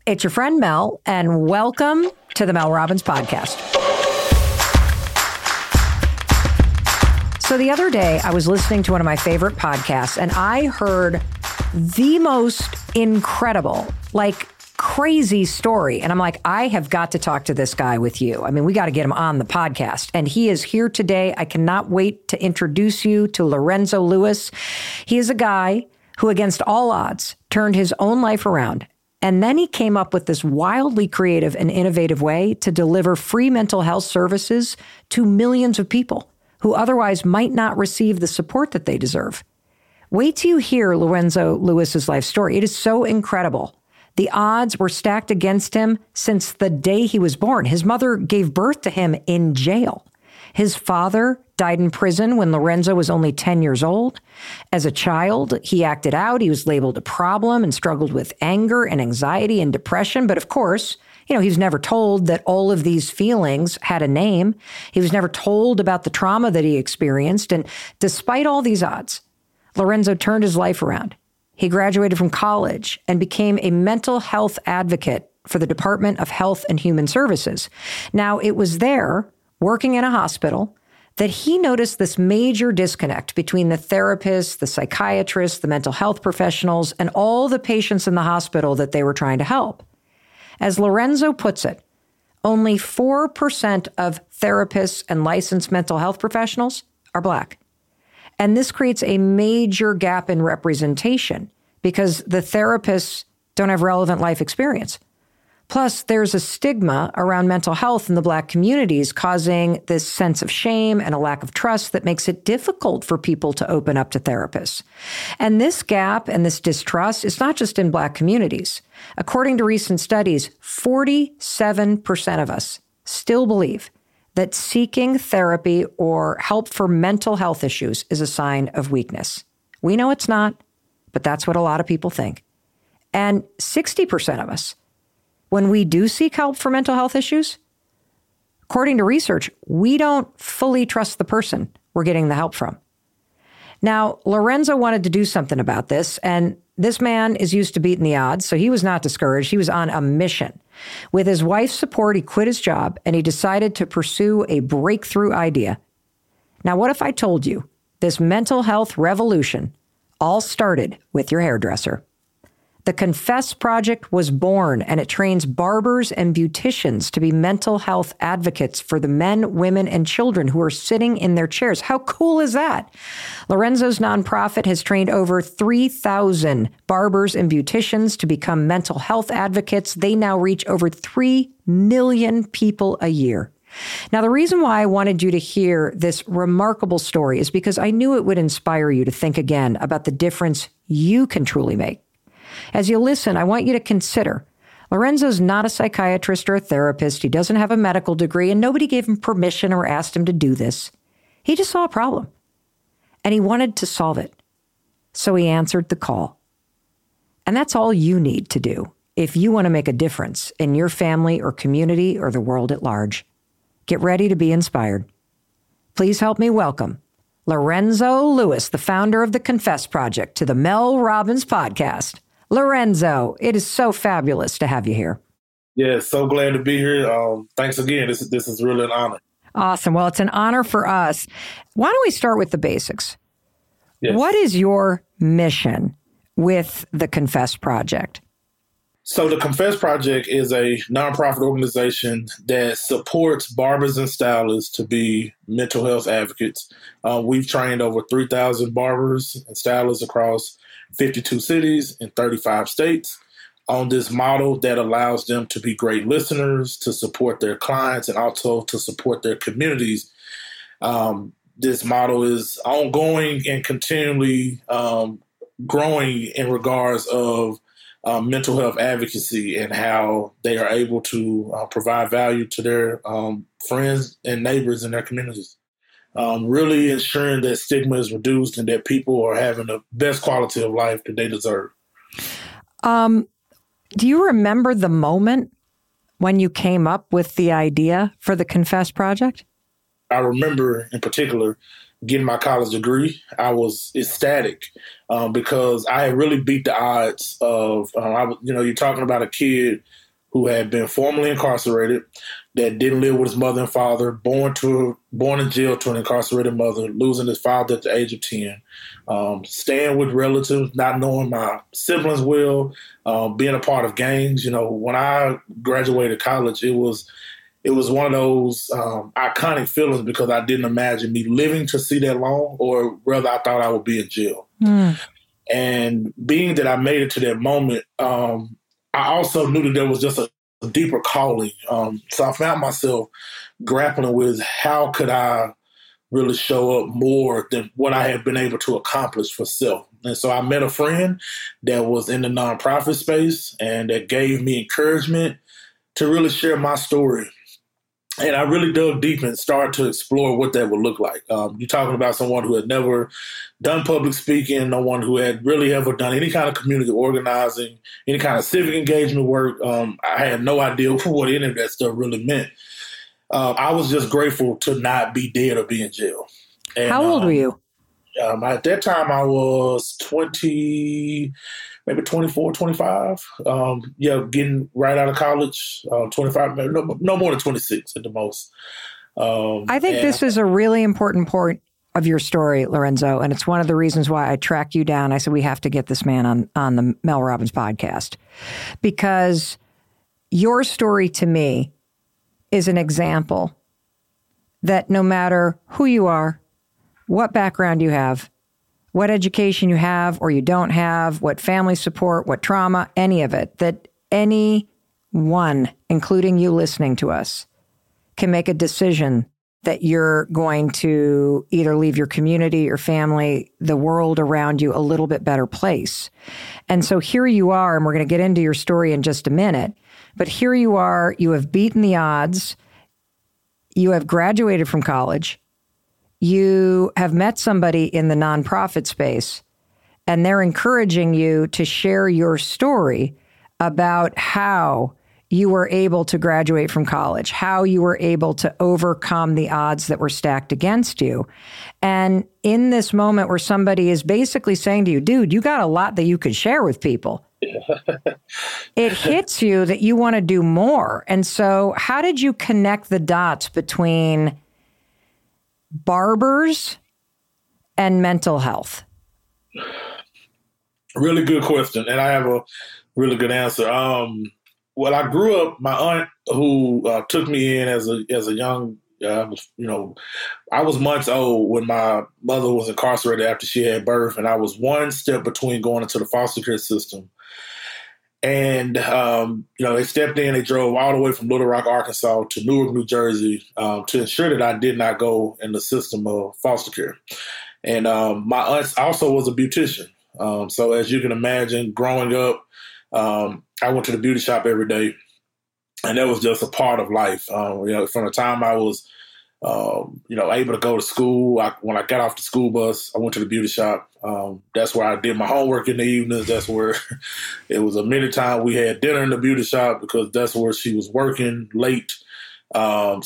It's your friend Mel, and welcome to the Mel Robbins Podcast. So the other day, I was listening to one of my favorite podcasts, and I heard the most incredible, crazy story. And I'm like, I have got to talk to this guy with you. I mean, we got to get him on the podcast. And he is here today. I cannot wait to introduce you to Lorenzo Lewis. He is a guy who, against all odds, turned his own life around. And then he came up with this wildly creative and innovative way to deliver free mental health services to millions of people who otherwise might not receive the support that they deserve. Wait till you hear Lorenzo Lewis's life story. It is so incredible. The odds were stacked against him since the day he was born. His mother gave birth to him in jail. His father died in prison when Lorenzo was only 10 years old. As a child, he acted out. He was labeled a problem and struggled with anger and anxiety and depression. But of course, he was never told that all of these feelings had a name. He was never told about the trauma that he experienced. And despite all these odds, Lorenzo turned his life around. He graduated from college and became a mental health advocate for the Department of Health and Human Services. Now, it was there, working in a hospital, that he noticed this major disconnect between the therapists, the psychiatrists, the mental health professionals, and all the patients in the hospital that they were trying to help. As Lorenzo puts it, only 4% of therapists and licensed mental health professionals are Black. And this creates a major gap in representation because the therapists don't have relevant life experience. Plus, there's a stigma around mental health in the Black communities, causing this sense of shame and a lack of trust that makes it difficult for people to open up to therapists. And this gap and this distrust is not just in Black communities. According to recent studies, 47% of us still believe that seeking therapy or help for mental health issues is a sign of weakness. We know it's not, but that's what a lot of people think. And 60% of us, when we do seek help for mental health issues, according to research, we don't fully trust the person we're getting the help from. Now, Lorenzo wanted to do something about this, and this man is used to beating the odds, so he was not discouraged. He was on a mission. With his wife's support, he quit his job, and he decided to pursue a breakthrough idea. Now, what if I told you this mental health revolution all started with your hairdresser? The Confess Project was born, and it trains barbers and beauticians to be mental health advocates for the men, women, and children who are sitting in their chairs. How cool is that? Lorenzo's nonprofit has trained over 3,000 barbers and beauticians to become mental health advocates. They now reach over 3 million people a year. Now, the reason why I wanted you to hear this remarkable story is because I knew it would inspire you to think again about the difference you can truly make. As you listen, I want you to consider Lorenzo's not a psychiatrist or a therapist. He doesn't have a medical degree, and nobody gave him permission or asked him to do this. He just saw a problem, and he wanted to solve it. So he answered the call. And that's all you need to do if you want to make a difference in your family or community or the world at large. Get ready to be inspired. Please help me welcome Lorenzo Lewis, the founder of the Confess Project, to the Mel Robbins Podcast. Lorenzo, it is so fabulous to have you here. Yeah, so glad to be here. Thanks again. This is really an honor. Awesome. Well, it's an honor for us. Why don't we start with the basics? Yes. What is your mission with the Confess Project? So the Confess Project is a nonprofit organization that supports barbers and stylists to be mental health advocates. We've trained over 3,000 barbers and stylists across 52 cities in 35 states on this model that allows them to be great listeners, to support their clients, and also to support their communities. This model is ongoing and continually growing in regards of mental health advocacy and how they are able to provide value to their friends and neighbors in their communities. Really ensuring that stigma is reduced and that people are having the best quality of life that they deserve. Do you remember the moment when you came up with the idea for the Confess Project? I remember in particular getting my college degree, I was ecstatic because I had really beat the odds of, you're talking about a kid who had been formerly incarcerated, that didn't live with his mother and father, born in jail to an incarcerated mother, losing his father at the age of 10, staying with relatives, not knowing my siblings well, being a part of gangs. When I graduated college, it was one of those iconic feelings because I didn't imagine me living to see that long, or rather I thought I would be in jail. And being that I made it to that moment, I also knew that there was just a deeper calling. So I found myself grappling with how could I really show up more than what I had been able to accomplish for self. And so I met a friend that was in the nonprofit space and that gave me encouragement to really share my story. And I really dug deep and started to explore what that would look like. You're talking about someone who had never done public speaking, no one who had really ever done any kind of community organizing, any kind of civic engagement work. I had no idea what any of that stuff really meant. I was just grateful to not be dead or be in jail. And, how old were you? At that time, I was 20, maybe 24, 25. Getting right out of college, 25, no more than 26 at the most. I think this is a really important part of your story, Lorenzo, and it's one of the reasons why I tracked you down. I said, we have to get this man on the Mel Robbins podcast, because your story to me is an example that no matter who you are, what background you have, what education you have or you don't have, what family support, what trauma, any of it, that anyone, including you listening to us, can make a decision that you're going to either leave your community, your family, the world around you a little bit better place. And so here you are, and we're going to get into your story in just a minute, but here you are, you have beaten the odds, you have graduated from college, you have met somebody in the nonprofit space, and they're encouraging you to share your story about how you were able to graduate from college, how you were able to overcome the odds that were stacked against you. And in this moment where somebody is basically saying to you, dude, you got a lot that you could share with people, it hits you that you want to do more. And so how did you connect the dots between barbers and mental health? Really good question. And I have a really good answer. Well, I grew up, my aunt who took me in as a young, I was months old when my mother was incarcerated after she had birth, and I was one step between going into the foster care system. And, they stepped in, they drove all the way from Little Rock, Arkansas to Newark, New Jersey, to ensure that I did not go in the system of foster care. And my aunt also was a beautician. So as you can imagine, growing up, I went to the beauty shop every day, and that was just a part of life. From the time I was, able to go to school, when I got off the school bus, I went to the beauty shop. That's where I did my homework in the evenings. That's where it was a many times we had dinner in the beauty shop because that's where she was working late. This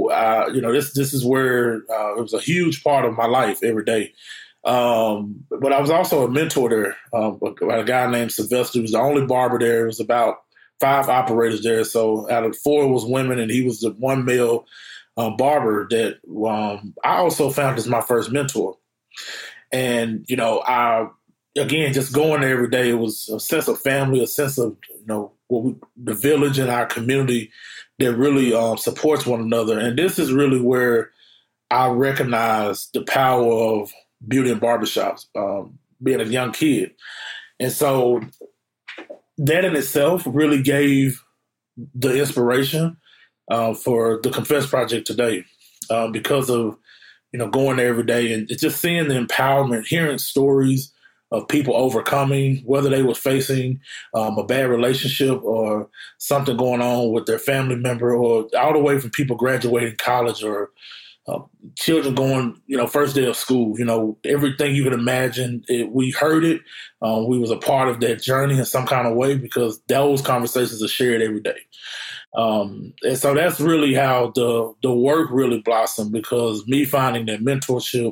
is where it was a huge part of my life every day. But I was also a mentor there by a guy named Sylvester. He was the only barber there. There was about 5 operators there. So out of 4 was women, and he was the one male barber that I also found as my first mentor. And, again, just going there every day, it was a sense of family, a sense of, the village and our community that really supports one another. And this is really where I recognize the power of beauty and barbershops, being a young kid. And so that in itself really gave the inspiration for the Confess Project today, because of, going there every day and just seeing the empowerment, hearing stories of people overcoming, whether they were facing a bad relationship or something going on with their family member, or all the way from people graduating college or children going, first day of school, everything you can imagine. We heard it. We was a part of that journey in some kind of way because those conversations are shared every day. And so that's really how the work really blossomed, because me finding that mentorship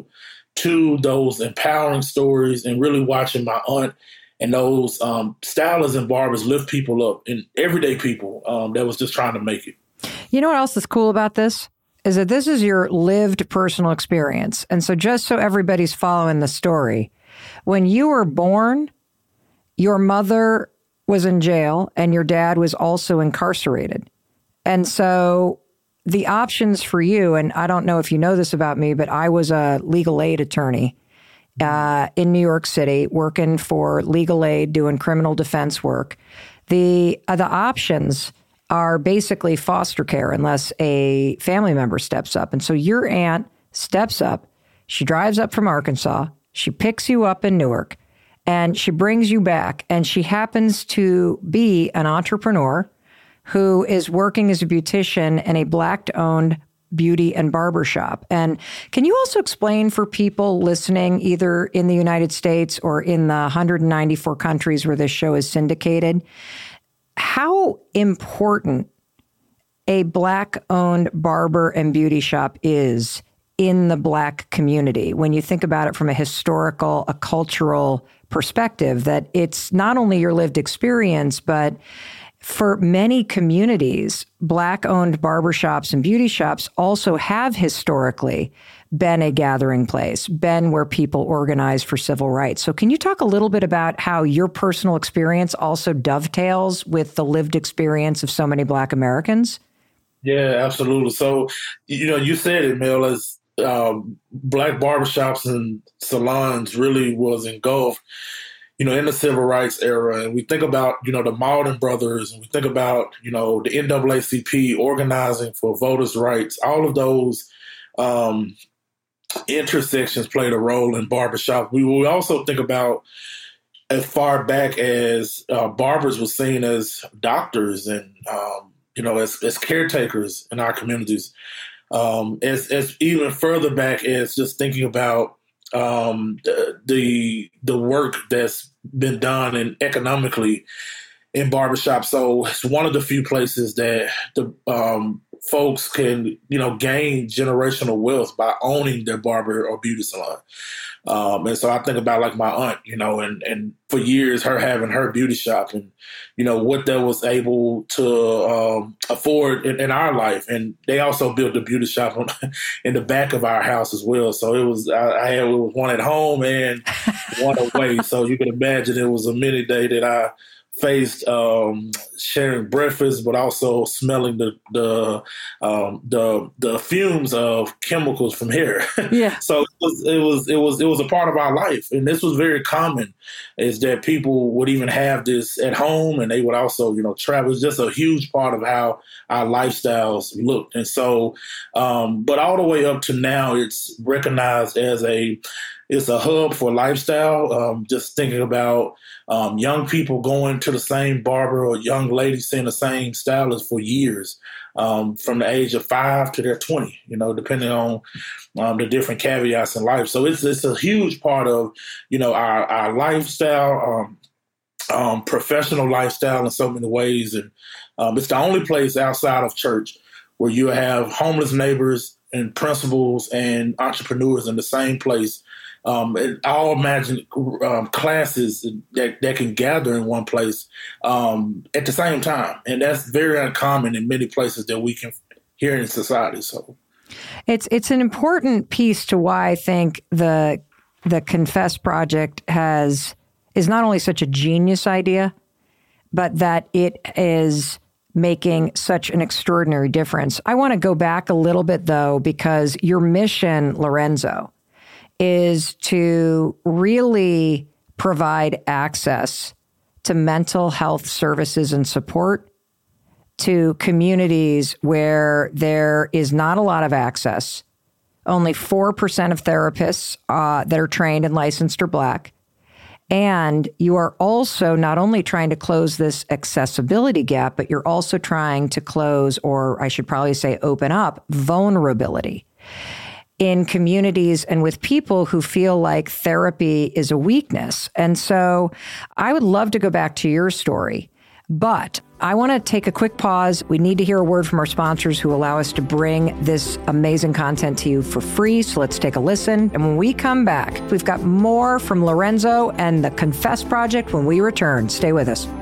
to those empowering stories and really watching my aunt and those stylists and barbers lift people up, and everyday people that was just trying to make it. You know what else is cool about this? Is that this is your lived personal experience. And so just so everybody's following the story, when you were born, your mother was in jail and your dad was also incarcerated. And so the options for you, and I don't know if you know this about me, but I was a legal aid attorney in New York City, working for legal aid, doing criminal defense work. The options are basically foster care unless a family member steps up. And so your aunt steps up, she drives up from Arkansas, she picks you up in Newark, and she brings you back. And she happens to be an entrepreneur who is working as a beautician in a Black-owned beauty and barber shop. And can you also explain for people listening, either in the United States or in the 194 countries where this show is syndicated, how important a Black-owned barber and beauty shop is in the Black community when you think about it from a historical, a cultural perspective, that it's not only your lived experience, but for many communities, Black-owned barbershops and beauty shops also have historically been a gathering place, been where people organize for civil rights. So can you talk a little bit about how your personal experience also dovetails with the lived experience of so many Black Americans? Yeah, absolutely. So, you said it, Mel, as Black barbershops and salons really was engulfed in the civil rights era. And we think about, the Malden brothers, and we think about, the NAACP organizing for voters' rights. All of those intersections played a role in barbershop. We also think about as far back as barbers were seen as doctors and, as caretakers in our communities. As even further back as just thinking about the work that's been done and economically in barbershop. So it's one of the few places that the folks can, gain generational wealth by owning their barber or beauty salon. And so I think about like my aunt, and for years her having her beauty shop and, what that was able to afford in our life. And they also built a beauty shop in the back of our house as well. So it was, it was one at home and one away. So you can imagine it was a mini day that I faced sharing breakfast, but also smelling the fumes of chemicals from here. Yeah. So it was a part of our life, and this was very common. Is that people would even have this at home, and they would also travel. It's just a huge part of how our lifestyles looked, and so but all the way up to now, it's recognized as it's a hub for lifestyle. Just thinking about young people going to the same barber or young ladies seeing the same stylist for years, from the age of 5 to their 20, depending on the different caveats in life. So it's a huge part of, our lifestyle, professional lifestyle in so many ways. And it's the only place outside of church where you have homeless neighbors and principals and entrepreneurs in the same place. I'll imagine classes that can gather in one place at the same time. And that's very uncommon in many places that we can hear in society. So it's an important piece to why I think the Confess Project is not only such a genius idea, but that it is making such an extraordinary difference. I want to go back a little bit, though, because your mission, Lorenzo, is to really provide access to mental health services and support to communities where there is not a lot of access. Only 4% of therapists that are trained and licensed are Black. And you are also not only trying to close this accessibility gap, but you're also trying to close, or I should probably say open up, vulnerability in communities and with people who feel like therapy is a weakness. And so I would love to go back to your story, but I want to take a quick pause. We need to hear a word from our sponsors who allow us to bring this amazing content to you for free. So let's take a listen. And when we come back, we've got more from Lorenzo and the Confess Project when we return. Stay with us.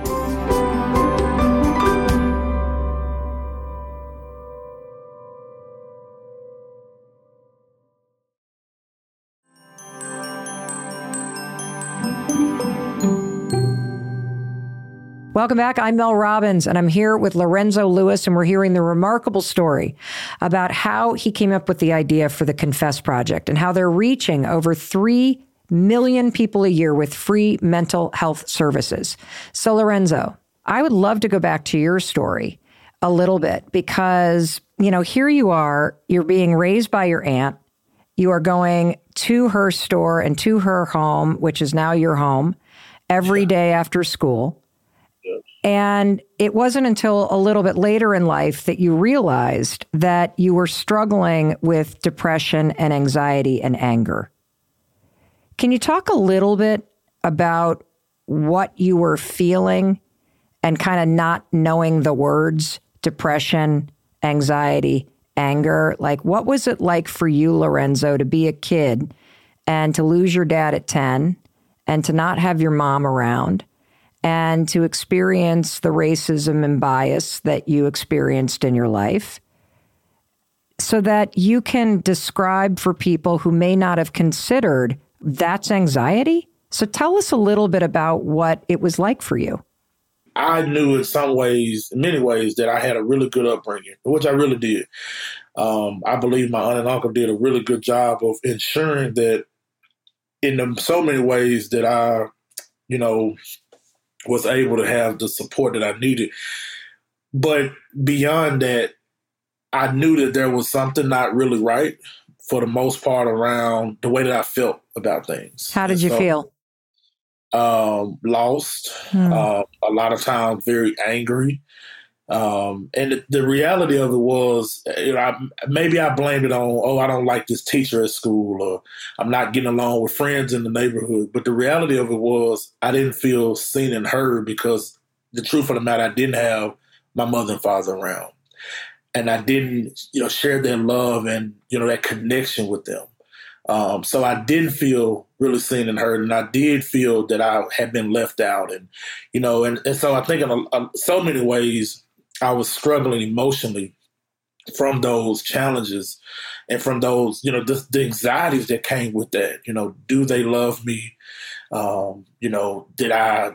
Welcome back. I'm Mel Robbins, and I'm here with Lorenzo Lewis, and we're hearing the remarkable story about how he came up with the idea for the Confess Project and how they're reaching over 3 million people a year with free mental health services. So, Lorenzo, I would love to go back to your story a little bit because, you know, here you are, you're being raised by your aunt. You are going to her store and to her home, which is now your home, every day after school. And it wasn't until a little bit later in life that you realized that you were struggling with depression and anxiety and anger. Can you talk a little bit about what you were feeling and kind of not knowing the words depression, anxiety, anger? Like, what was it like for you, Lorenzo, to be a kid and to lose your dad at 10 and to not have your mom around? And to experience the racism and bias that you experienced in your life so that you can describe for people who may not have considered that's anxiety. So tell us a little bit about what it was like for you. I knew in many ways, that I had a really good upbringing, which I really did. I believe my aunt and uncle did a really good job of ensuring that in so many ways that I, was able to have the support that I needed. But beyond that, I knew that there was something not really right for the most part around the way that I felt about things. How did you feel? Lost, a lot of times very angry. And the reality of it was, maybe I blamed it on, I don't like this teacher at school, or I'm not getting along with friends in the neighborhood. But the reality of it was I didn't feel seen and heard because the truth of the matter, I didn't have my mother and father around. And I didn't, share their love and, that connection with them. So I didn't feel really seen and heard, and I did feel that I had been left out. And, and so I think in so many ways, I was struggling emotionally from those challenges and from those, the anxieties that came with that. Do they love me? Did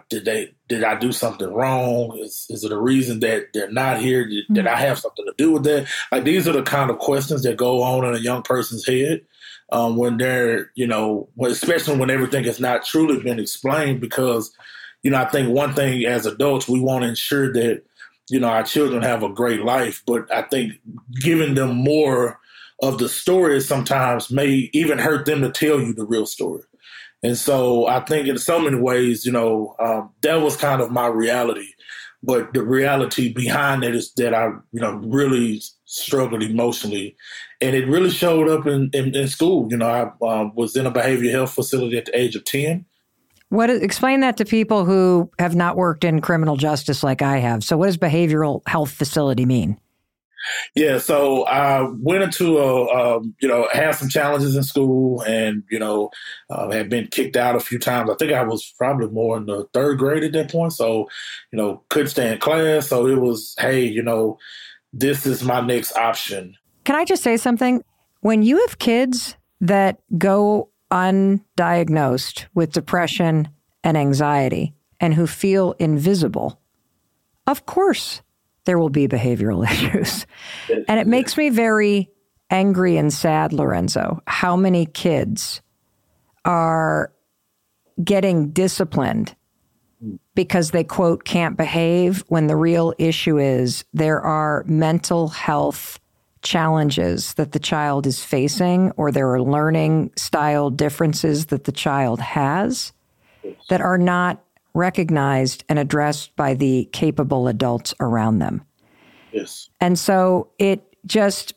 I do something wrong? Is it a reason that they're not here? Did I have something to do with that? Like, these are the kind of questions that go on in a young person's head when they're, especially when everything has not truly been explained. Because, I think one thing as adults, we want to ensure that our children have a great life, but I think giving them more of the story sometimes may even hurt them to tell you the real story. And so I think in so many ways, that was kind of my reality. But the reality behind it is that I, really struggled emotionally. And it really showed up in school. I was in a behavioral health facility at the age of 10. Explain that to people who have not worked in criminal justice like I have. So what does behavioral health facility mean? Yeah, so I went into had some challenges in school and, had been kicked out a few times. I think I was probably more in the third grade at that point. So, couldn't stay in class. So it was, hey, this is my next option. Can I just say something? When you have kids that go undiagnosed with depression and anxiety and who feel invisible, of course there will be behavioral issues. And it makes me very angry and sad, Lorenzo, how many kids are getting disciplined because they, quote, can't behave, when the real issue is there are mental health challenges that the child is facing, or there are learning style differences that the child has that are not recognized and addressed by the capable adults around them. Yes. And so it just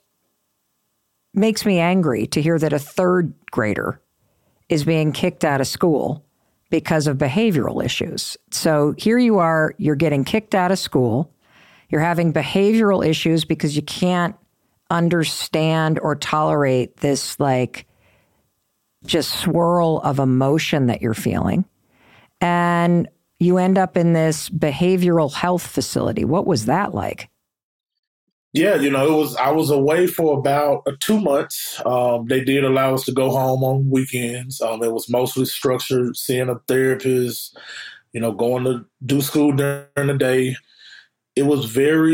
makes me angry to hear that a third grader is being kicked out of school because of behavioral issues. So here you are, you're getting kicked out of school. You're having behavioral issues because you can't understand or tolerate this like just swirl of emotion that you're feeling. And you end up in this behavioral health facility. What was that like? Yeah, I was away for about 2 months. They did allow us to go home on weekends. It was mostly structured, seeing a therapist, going to do school during the day. It was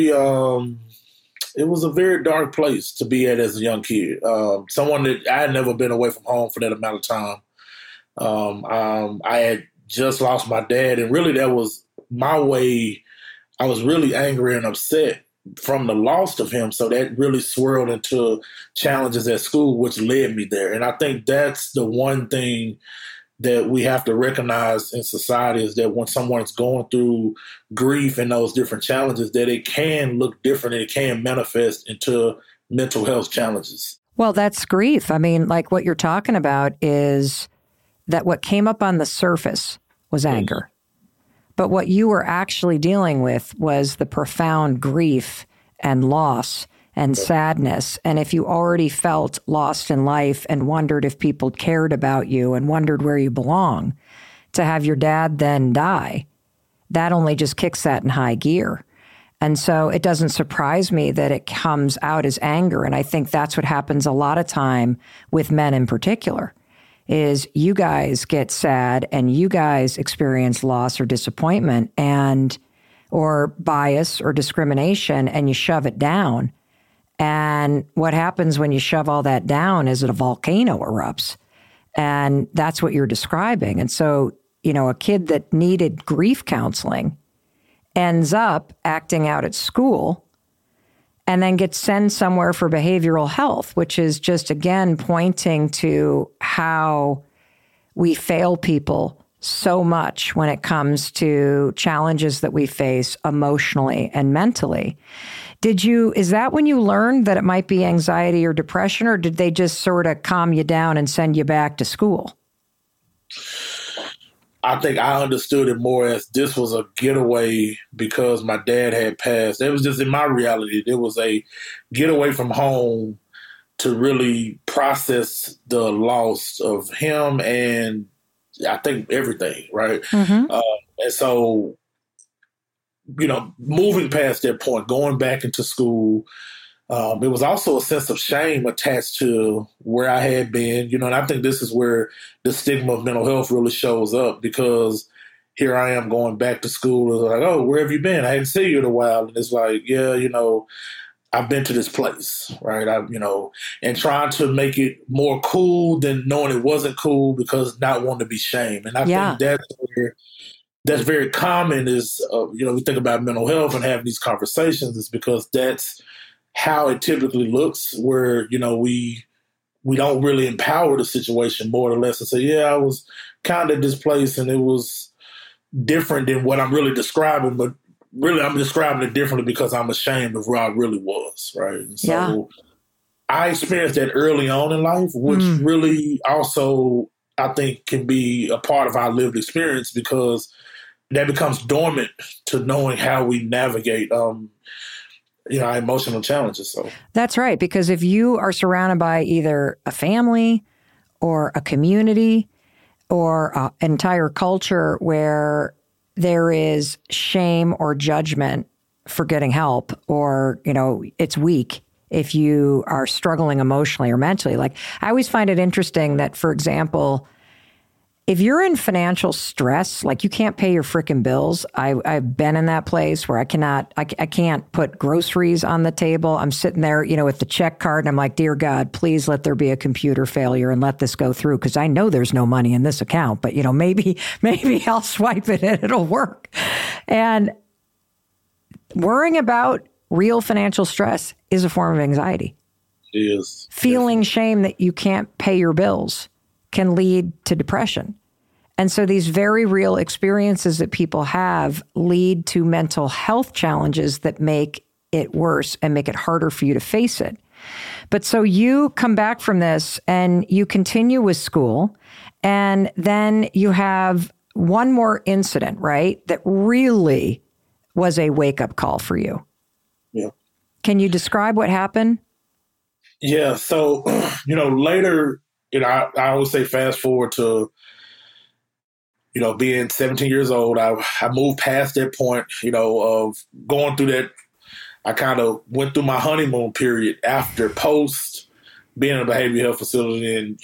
it was a very dark place to be at as a young kid. Someone that I had never been away from home for that amount of time. I had just lost my dad, and really that was my way. I was really angry and upset from the loss of him. So that really swirled into challenges at school, which led me there. And I think that's the one thing that we have to recognize in society is that when someone's going through grief and those different challenges, that it can look different and it can manifest into mental health challenges. Well, that's grief. I mean, like what you're talking about is that what came up on the surface was anger. But what you were actually dealing with was the profound grief and loss and sadness. And if you already felt lost in life and wondered if people cared about you and wondered where you belong, to have your dad then die, that only just kicks that in high gear. And so it doesn't surprise me that it comes out as anger. And I think that's what happens a lot of time with men in particular. Is you guys get sad and you guys experience loss or disappointment or bias or discrimination and you shove it down. And what happens when you shove all that down is that a volcano erupts. And that's what you're describing. And so, a kid that needed grief counseling ends up acting out at school and then gets sent somewhere for behavioral health, which is just, again, pointing to how we fail people so much when it comes to challenges that we face emotionally and mentally. Is that when you learned that it might be anxiety or depression, or did they just sort of calm you down and send you back to school? I think I understood it more as this was a getaway because my dad had passed. It was just in my reality. It was a getaway from home to really process the loss of him and I think everything, right? Mm-hmm. And so, moving past that point, going back into school, it was also a sense of shame attached to where I had been, and I think this is where the stigma of mental health really shows up because here I am going back to school. It's like, oh, where have you been? I hadn't seen you in a while. And it's like, yeah, I've been to this place, right? And trying to make it more cool than knowing it wasn't cool because not wanting to be shamed. And I think that's very common is, we think about mental health and having these conversations is because that's how it typically looks where, we don't really empower the situation more or less and say, yeah, I was kind of displaced and it was different than what I'm really describing, but really I'm describing it differently because I'm ashamed of where I really was, right? And so I experienced that early on in life, which really also I think can be a part of our lived experience because that becomes dormant to knowing how we navigate our emotional challenges. So that's right. Because if you are surrounded by either a family or a community or an entire culture where there is shame or judgment for getting help or, it's weak if you are struggling emotionally or mentally. Like I always find it interesting that, for example, if you're in financial stress, like you can't pay your frickin' bills. I've been in that place where I can't put groceries on the table. I'm sitting there, with the check card and I'm like, dear God, please let there be a computer failure and let this go through. Cause I know there's no money in this account, but maybe I'll swipe it and it'll work. And worrying about real financial stress is a form of anxiety. It is. Feeling shame that you can't pay your bills can lead to depression. And so these very real experiences that people have lead to mental health challenges that make it worse and make it harder for you to face it. But so you come back from this and you continue with school, and then you have one more incident, right? That really was a wake-up call for you. Yeah. Can you describe what happened? Yeah. So, later, I always say fast forward to, being 17 years old. I moved past that point, of going through that. I kind of went through my honeymoon period after post being in a behavioral health facility, and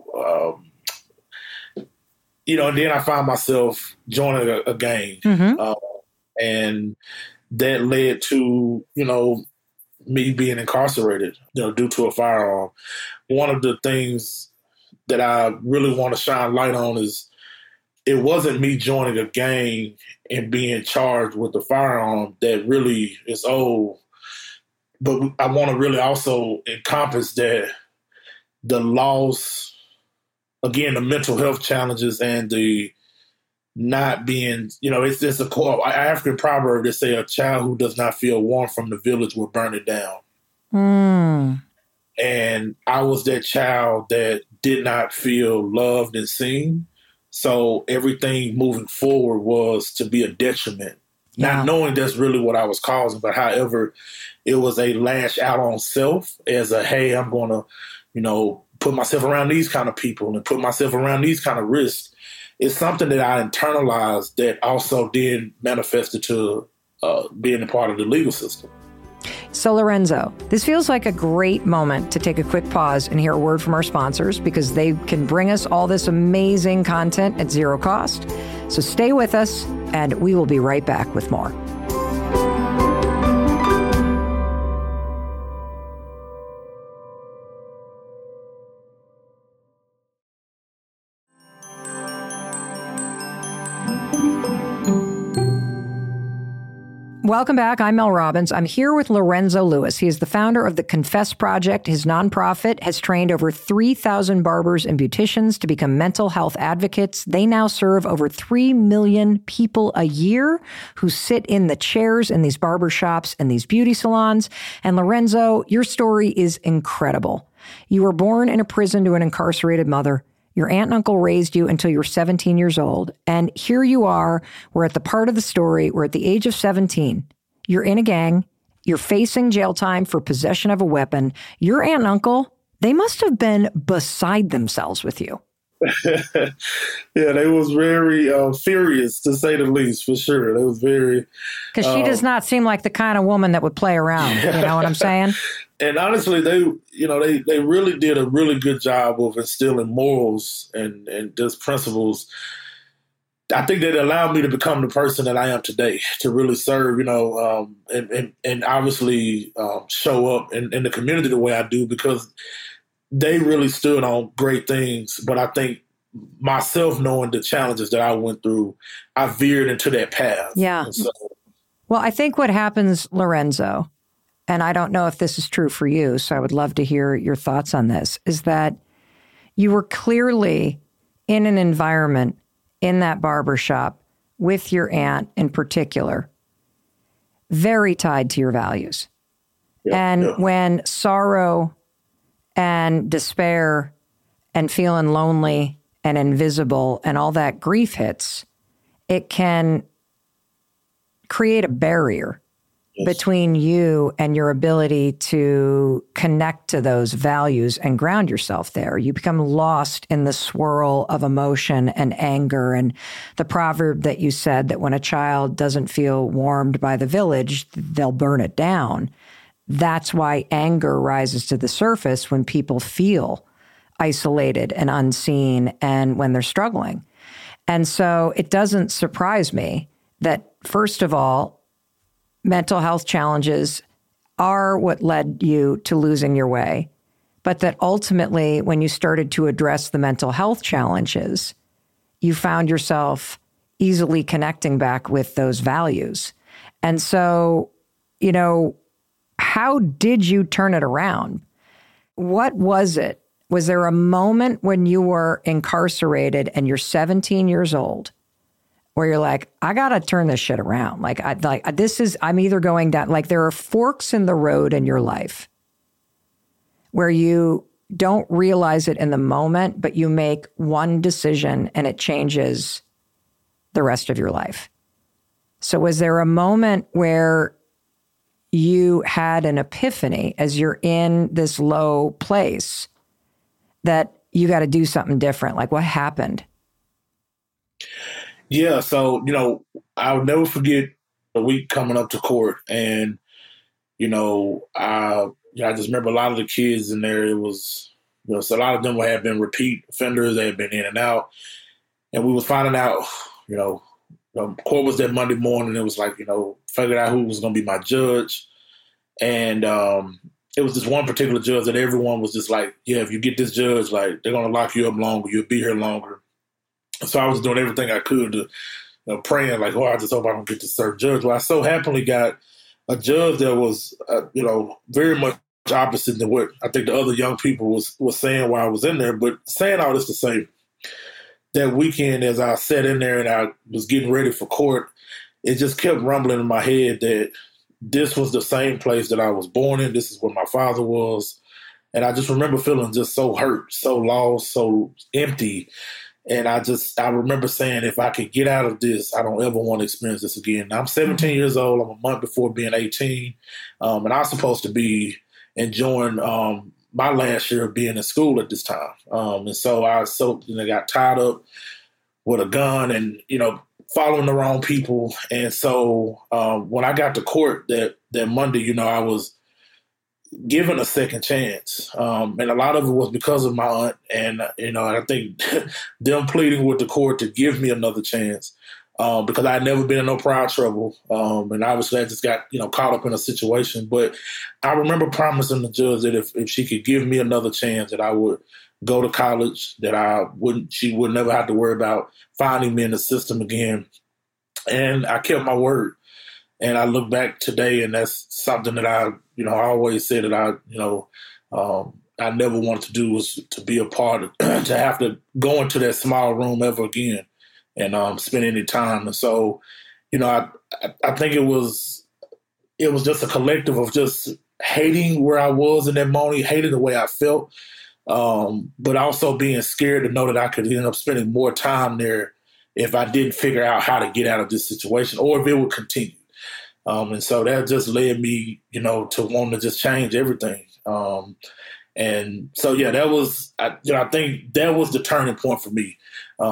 and then I found myself joining a gang, and that led to me being incarcerated, due to a firearm. One of the things that I really want to shine light on is it wasn't me joining a gang and being charged with a firearm that really is old. But I want to really also encompass that the loss, again, the mental health challenges and the not being, it's just a African proverb that say a child who does not feel warmth from the village will burn it down. Mm. And I was that child that did not feel loved and seen. So everything moving forward was to be a detriment. Yeah. Not knowing that's really what I was causing, but however, it was a lash out on self as a, hey, I'm going to, put myself around these kind of people and put myself around these kind of risks. It's something that I internalized that also then manifested to being a part of the legal system. So, Lorenzo, this feels like a great moment to take a quick pause and hear a word from our sponsors, because they can bring us all this amazing content at zero cost. So stay with us, and we will be right back with more. Welcome back. I'm Mel Robbins. I'm here with Lorenzo Lewis. He is the founder of the Confess Project. His nonprofit has trained over 3,000 barbers and beauticians to become mental health advocates. They now serve over 3 million people a year who sit in the chairs in these barber shops and these beauty salons. And Lorenzo, your story is incredible. You were born in a prison to an incarcerated mother. Your aunt and uncle raised you until you were 17 years old. And here you are. We're at the part of the story where at the age of 17, you're in a gang. You're facing jail time for possession of a weapon. Your aunt and uncle, they must have been beside themselves with you. Yeah, they was very furious, to say the least, for sure. They was very... Because she does not seem like the kind of woman that would play around. You know what I'm saying? And honestly, they really did a really good job of instilling morals and just principles. I think that allowed me to become the person that I am today, to really serve, and obviously show up in the community the way I do, because they really stood on great things. But I think myself, knowing the challenges that I went through, I veered into that path. Yeah. Well, I think what happens, Lorenzo, and I don't know if this is true for you, so I would love to hear your thoughts on this, is that you were clearly in an environment in that barbershop with your aunt in particular, very tied to your values. When sorrow and despair and feeling lonely and invisible and all that grief hits, it can create a barrier between you and your ability to connect to those values and ground yourself there. You become lost in the swirl of emotion and anger. And the proverb that you said, that when a child doesn't feel warmed by the village, they'll burn it down. That's why anger rises to the surface when people feel isolated and unseen and when they're struggling. And so it doesn't surprise me that, first of all, mental health challenges are what led you to losing your way, but that ultimately, when you started to address the mental health challenges, you found yourself easily connecting back with those values. And so, how did you turn it around? What was it? Was there a moment when you were incarcerated and you're 17 years old where you're like, I got to turn this shit around? I'm either going down, like there are forks in the road in your life where you don't realize it in the moment, but you make one decision and it changes the rest of your life. So was there a moment where you had an epiphany as you're in this low place that you got to do something different. Like, what happened? Yeah. So, I'll never forget the week coming up to court. And, I just remember a lot of the kids in there. It was, so a lot of them had been repeat offenders. They had been in and out. And we was finding out, court was that Monday morning. It was like, figured out who was going to be my judge. And it was this one particular judge that everyone was just like, yeah, if you get this judge, like, they're going to lock you up longer. You'll be here longer. So I was doing everything I could to, praying like, oh, I just hope I don't get this certain judge. Well, I so happily got a judge that was, very much opposite than what I think the other young people was saying while I was in there. But saying all this to say, that weekend as I sat in there and I was getting ready for court, it just kept rumbling in my head that this was the same place that I was born in. This is where my father was. And I just remember feeling just so hurt, so lost, so empty. And I remember saying, if I could get out of this, I don't ever want to experience this again. Now, I'm 17 years old. I'm a month before being 18. And I'm supposed to be enjoying my last year of being in school at this time. And so I got tied up with a gun and, following the wrong people. And so when I got to court that Monday, I was given a second chance. And a lot of it was because of my aunt. And, I think them pleading with the court to give me another chance because I had never been in no prior trouble. And obviously I just got, caught up in a situation. But I remember promising the judge that if she could give me another chance, that I would go to college, that she would never have to worry about finding me in the system again. And I kept my word. And I look back today, and that's something that I always said that I never wanted to do, was to be a part of, to have to go into that small room ever again and spend any time. And so, I think it was just a collective of just hating where I was in that moment, hating the way I felt, but also being scared to know that I could end up spending more time there if I didn't figure out how to get out of this situation or if it would continue. And so that just led me, to want to just change everything. And so, yeah, that was, I think that was the turning point for me.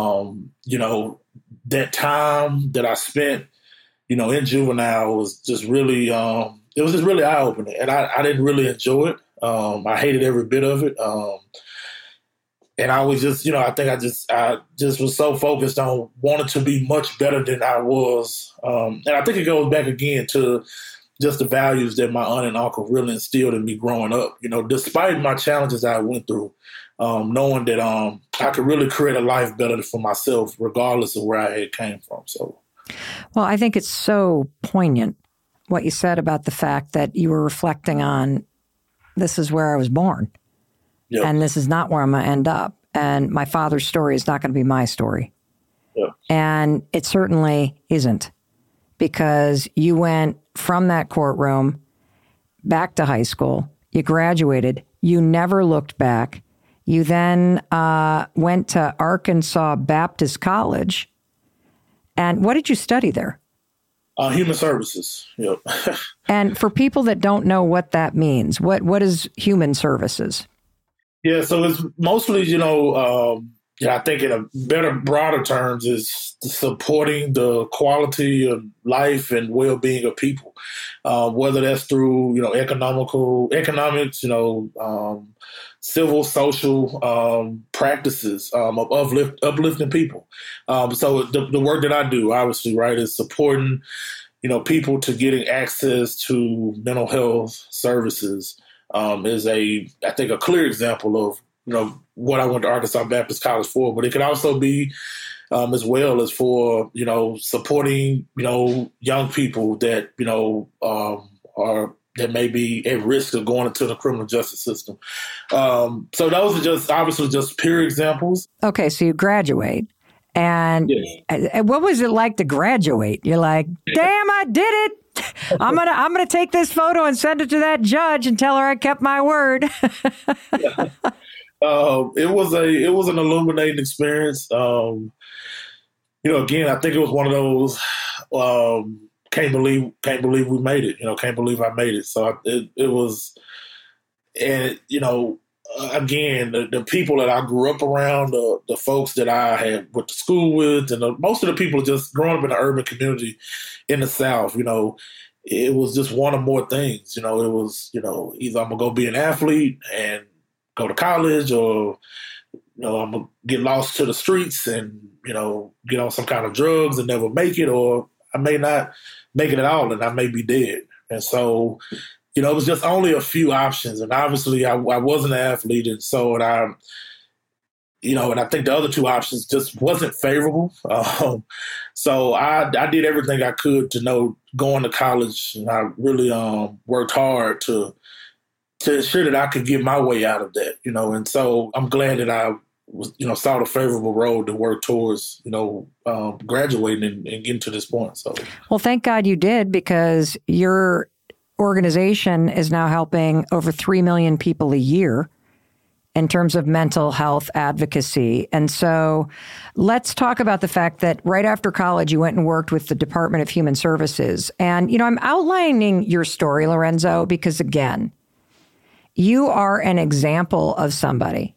That time that I spent, in juvenile was just really, it was just really eye-opening. And I didn't really enjoy it. I hated every bit of it. And I was just, I think I just was so focused on wanting to be much better than I was. And I think it goes back again to just the values that my aunt and uncle really instilled in me growing up. Despite my challenges I went through, knowing that I could really create a life better for myself, regardless of where I had came from. So, well, I think it's so poignant what you said about the fact that you were reflecting on, this is where I was born. Yep. And this is not where I'm going to end up. And my father's story is not going to be my story. Yep. And it certainly isn't, because you went from that courtroom back to high school. You graduated. You never looked back. You then went to Arkansas Baptist College. And what did you study there? Human services. Yep. And for people that don't know what that means, what is human services? Yeah, so it's mostly, I think in a better, broader terms, is supporting the quality of life and well-being of people, whether that's through, economics, civil, social practices of uplifting people. So the work that I do, obviously, right, is supporting, people to getting access to mental health services. Is I think a clear example of, what I went to Arkansas Baptist College for, but it could also be as well as for, supporting, young people that, that may be at risk of going into the criminal justice system. So those are just obviously just pure examples. Okay. So you graduate. And what was it like to graduate? You're like, damn, I did it. I'm gonna take this photo and send it to that judge and tell her I kept my word. Yeah. It was an illuminating experience. Again, I think it was one of those can't believe we made it. Can't believe I made it. So it was, and again, the people that I grew up around, the folks that I had went to school with, and most of the people just growing up in the urban community in the South, it was just one or more things. It was, either I'm gonna go be an athlete and go to college, or I'm gonna get lost to the streets and get on some kind of drugs and never make it, or I may not make it at all and I may be dead. And so, it was just only a few options. And obviously I wasn't an athlete. And so, and I think the other two options just wasn't favorable. So I did everything I could to going to college. And I really worked hard to ensure that I could get my way out of that, and so I'm glad that I was, saw the favorable road to work towards, graduating and getting to this point. So, well, thank God you did, because your organization is now helping over 3 million people a year in terms of mental health advocacy. And so let's talk about the fact that right after college, you went and worked with the Department of Human Services. And, I'm outlining your story, Lorenzo, because again, you are an example of somebody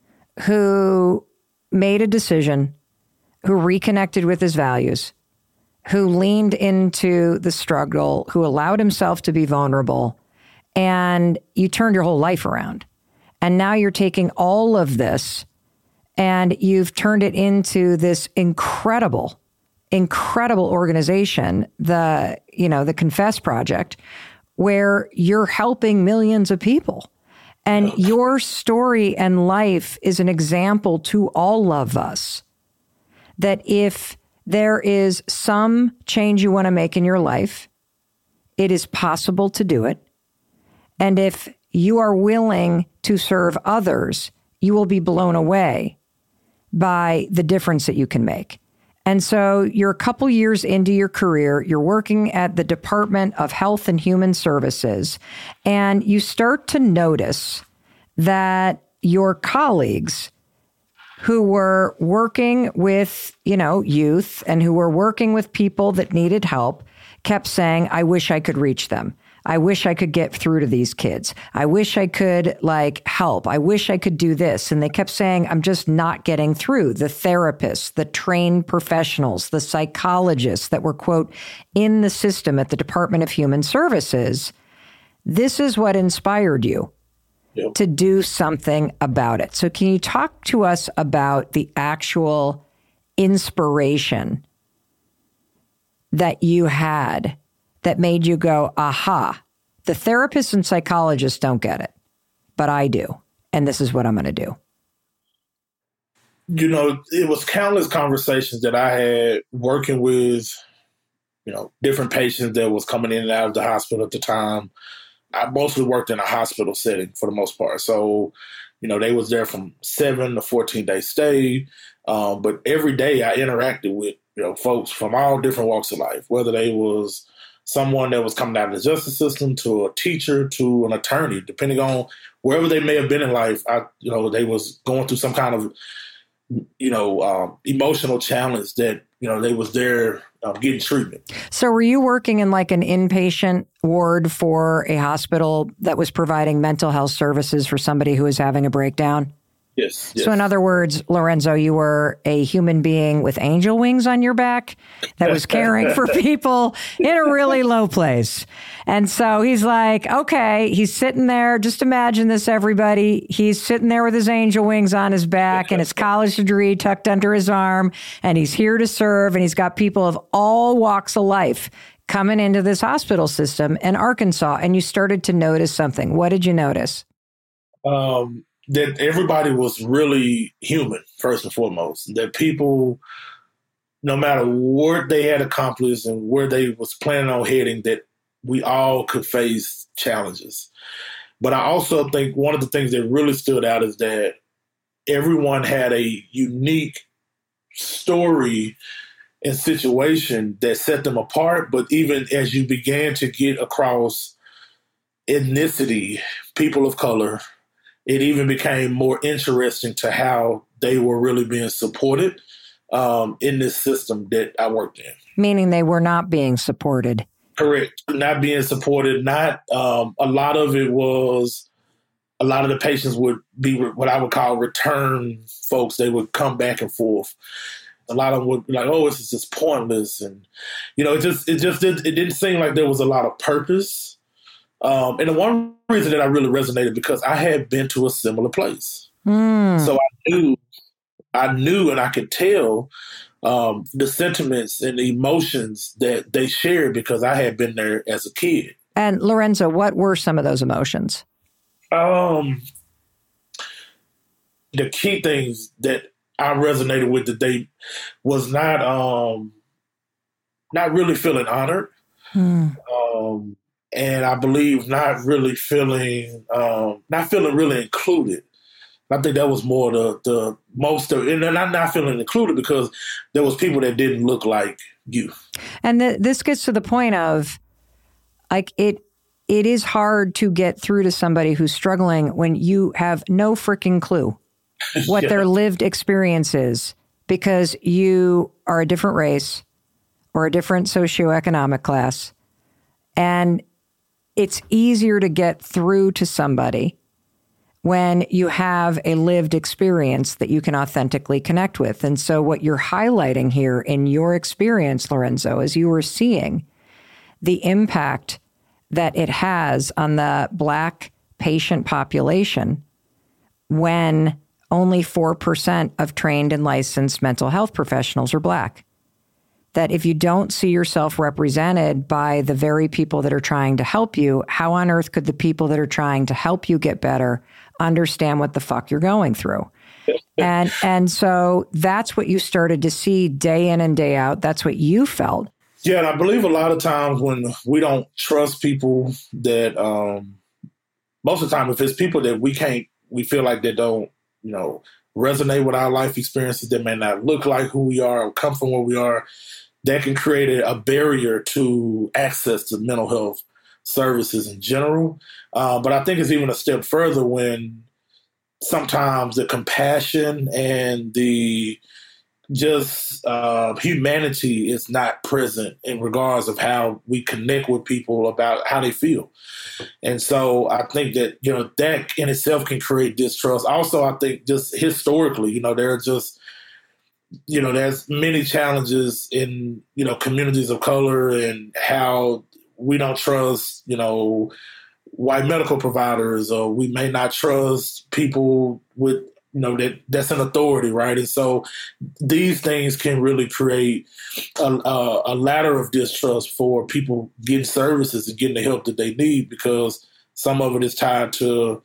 who made a decision, who reconnected with his values, who leaned into the struggle, who allowed himself to be vulnerable, and you turned your whole life around. And now you're taking all of this and you've turned it into this incredible organization, the Confess Project, where you're helping millions of people. And your story and life is an example to all of us that if there is some change you want to make in your life, it is possible to do it. And if you are willing to serve others, you will be blown away by the difference that you can make. And so you're a couple years into your career, you're working at the Department of Health and Human Services, and you start to notice that your colleagues who were working with, youth and who were working with people that needed help kept saying, I wish I could reach them. I wish I could get through to these kids. I wish I could help. I wish I could do this. And they kept saying, I'm just not getting through. The therapists, the trained professionals, the psychologists that were, quote, in the system at the Department of Human Services. This is what inspired you to do something about it. So can you talk to us about the actual inspiration that you had that made you go, aha, the therapists and psychologists don't get it, but I do. And this is what I'm going to do. It was countless conversations that I had working with, different patients that was coming in and out of the hospital at the time. I mostly worked in a hospital setting for the most part. So, they was there from 7 to 14-day stay. But every day I interacted with, folks from all different walks of life, whether they was someone that was coming out of the justice system to a teacher to an attorney, depending on wherever they may have been in life. They was going through some kind of, emotional challenge that, they was there getting treatment. So were you working in an inpatient ward for a hospital that was providing mental health services for somebody who was having a breakdown? Yes. So in other words, Lorenzo, you were a human being with angel wings on your back that was caring for people in a really low place. And so he's like, okay, he's sitting there. Just imagine this, everybody. He's sitting there with his angel wings on his back and his college degree tucked under his arm. And he's here to serve. And he's got people of all walks of life coming into this hospital system in Arkansas. And you started to notice something. What did you notice? That everybody was really human, first and foremost. That people, no matter what they had accomplished and where they was planning on heading, that we all could face challenges. But I also think one of the things that really stood out is that everyone had a unique story and situation that set them apart. But even as you began to get across ethnicity, people of color, it even became more interesting to how they were really being supported in this system that I worked in. Meaning they were not being supported. Correct. Not being supported. Not a lot of it was, a lot of the patients would be what I would call return folks. They would come back and forth. A lot of them would be like, oh, this is just pointless. And, it didn't seem like there was a lot of purpose. And the one reason that I really resonated, because I had been to a similar place. So I knew and I could tell the sentiments and the emotions that they shared, because I had been there as a kid. And Lorenzo, what were some of those emotions? The key things that I resonated with today was not really feeling honored. And I believe not feeling really included. I think that was more the most of, and I'm not feeling included because there was people that didn't look like you. And this gets to the point of, like, it is hard to get through to somebody who's struggling when you have no freaking clue what their lived experience is, because you are a different race or a different socioeconomic class. And it's easier to get through to somebody when you have a lived experience that you can authentically connect with. And so what you're highlighting here in your experience, Lorenzo, is you were seeing the impact that it has on the Black patient population when only 4% of trained and licensed mental health professionals are Black. That if you don't see yourself represented by the very people that are trying to help you, how on earth could the people that are trying to help you get better understand what the fuck you're going through? And so that's what you started to see day in and day out. That's what you felt. Yeah, and I believe a lot of times when we don't trust people, that most of the time, if it's people that we feel like they don't, resonate with our life experiences, that may not look like who we are or come from where we are, that can create a barrier to access to mental health services in general. But I think it's even a step further when sometimes the compassion and the just humanity is not present in regards of how we connect with people about how they feel. And so I think that, that in itself can create distrust. Also, I think just historically, there are just, there's many challenges in, communities of color, and how we don't trust, white medical providers, or we may not trust people with, that's an authority, right? And so these things can really create a ladder of distrust for people getting services and getting the help that they need, because some of it is tied to,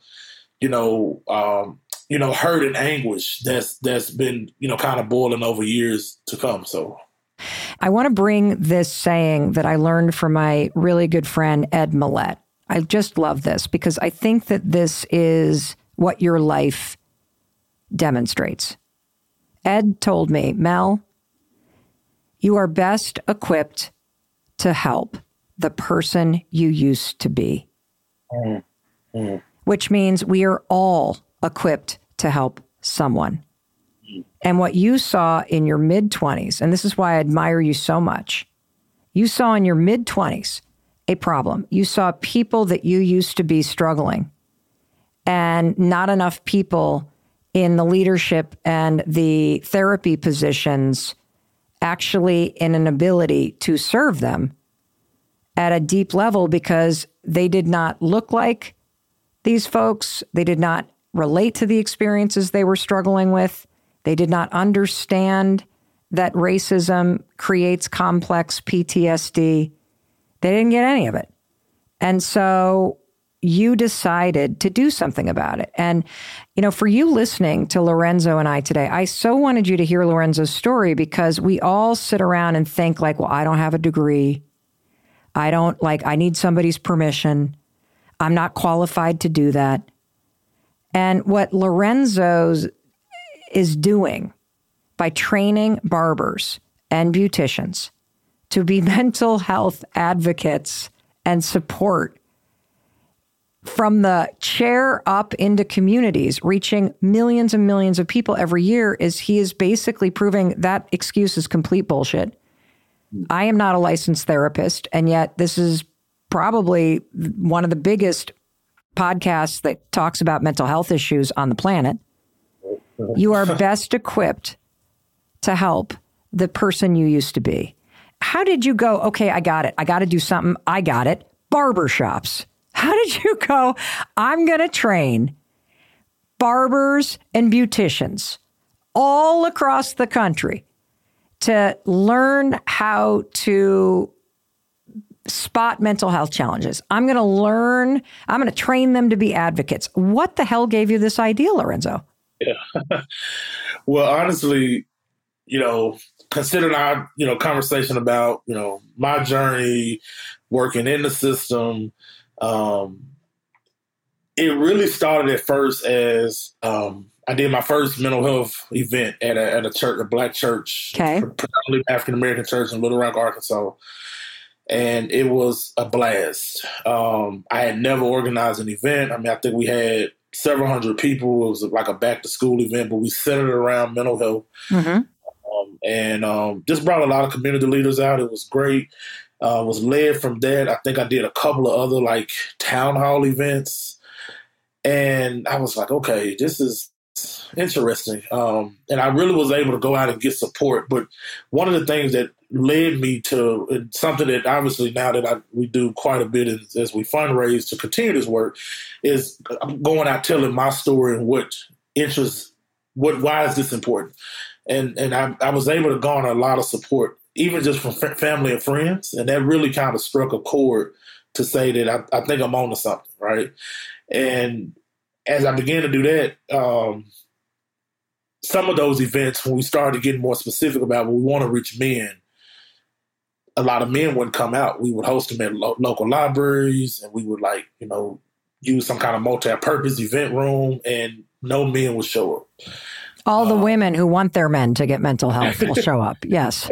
hurt and anguish that's been, kind of boiling over years to come. So I want to bring this saying that I learned from my really good friend, Ed Millett. I just love this because I think that this is what your life demonstrates. Ed told me, Mel, you are best equipped to help the person you used to be. Which means we are all equipped to help someone. And what you saw in your mid-20s, and this is why I admire you so much, you saw in your mid-20s a problem. You saw people that you used to be struggling, and not enough people in the leadership and the therapy positions actually in an ability to serve them at a deep level, because they did not look like these folks. They did not relate to the experiences they were struggling with. They did not understand that racism creates complex PTSD. They didn't get any of it. And so you decided to do something about it. And, for you listening to Lorenzo and I today, I so wanted you to hear Lorenzo's story, because we all sit around and think like, well, I don't have a degree. I need somebody's permission. I'm not qualified to do that. And what Lorenzo is doing by training barbers and beauticians to be mental health advocates and support from the chair up into communities, reaching millions and millions of people every year, is he is basically proving that excuse is complete bullshit. I am not a licensed therapist, and yet this is probably one of the biggest podcasts that talks about mental health issues on the planet. You are best equipped to help the person you used to be. How did you go, okay, I got it. I got to do something. I got it. Barbershops. How did you go, I'm going to train barbers and beauticians all across the country to learn how to spot mental health challenges. I'm going to train them to be advocates. What the hell gave you this idea, Lorenzo? Yeah. Well, honestly, considering our, conversation about, my journey working in the system, it really started at first as I did my first mental health event at a church, a Black church, predominantly African American church in Little Rock, Arkansas, and it was a blast. I had never organized an event. I mean, I think we had several hundred people. It was like a back to school event, but we centered it around mental health, and just brought a lot of community leaders out. It was great. Was led from that. I think I did a couple of other like town hall events, and I was like, okay, this is interesting. And I really was able to go out and get support. But one of the things that led me to something that obviously now that we do quite a bit as we fundraise to continue this work is going out telling my story and why is this important? And I was able to garner a lot of support, even just from family and friends. And that really kind of struck a chord to say that I think I'm on to something, right? And as I began to do that, some of those events, when we started getting more specific about we want to reach men, a lot of men wouldn't come out. We would host them at local libraries, and we would use some kind of multi-purpose event room, and no men would show up. All the women who want their men to get mental health will show up. Yes.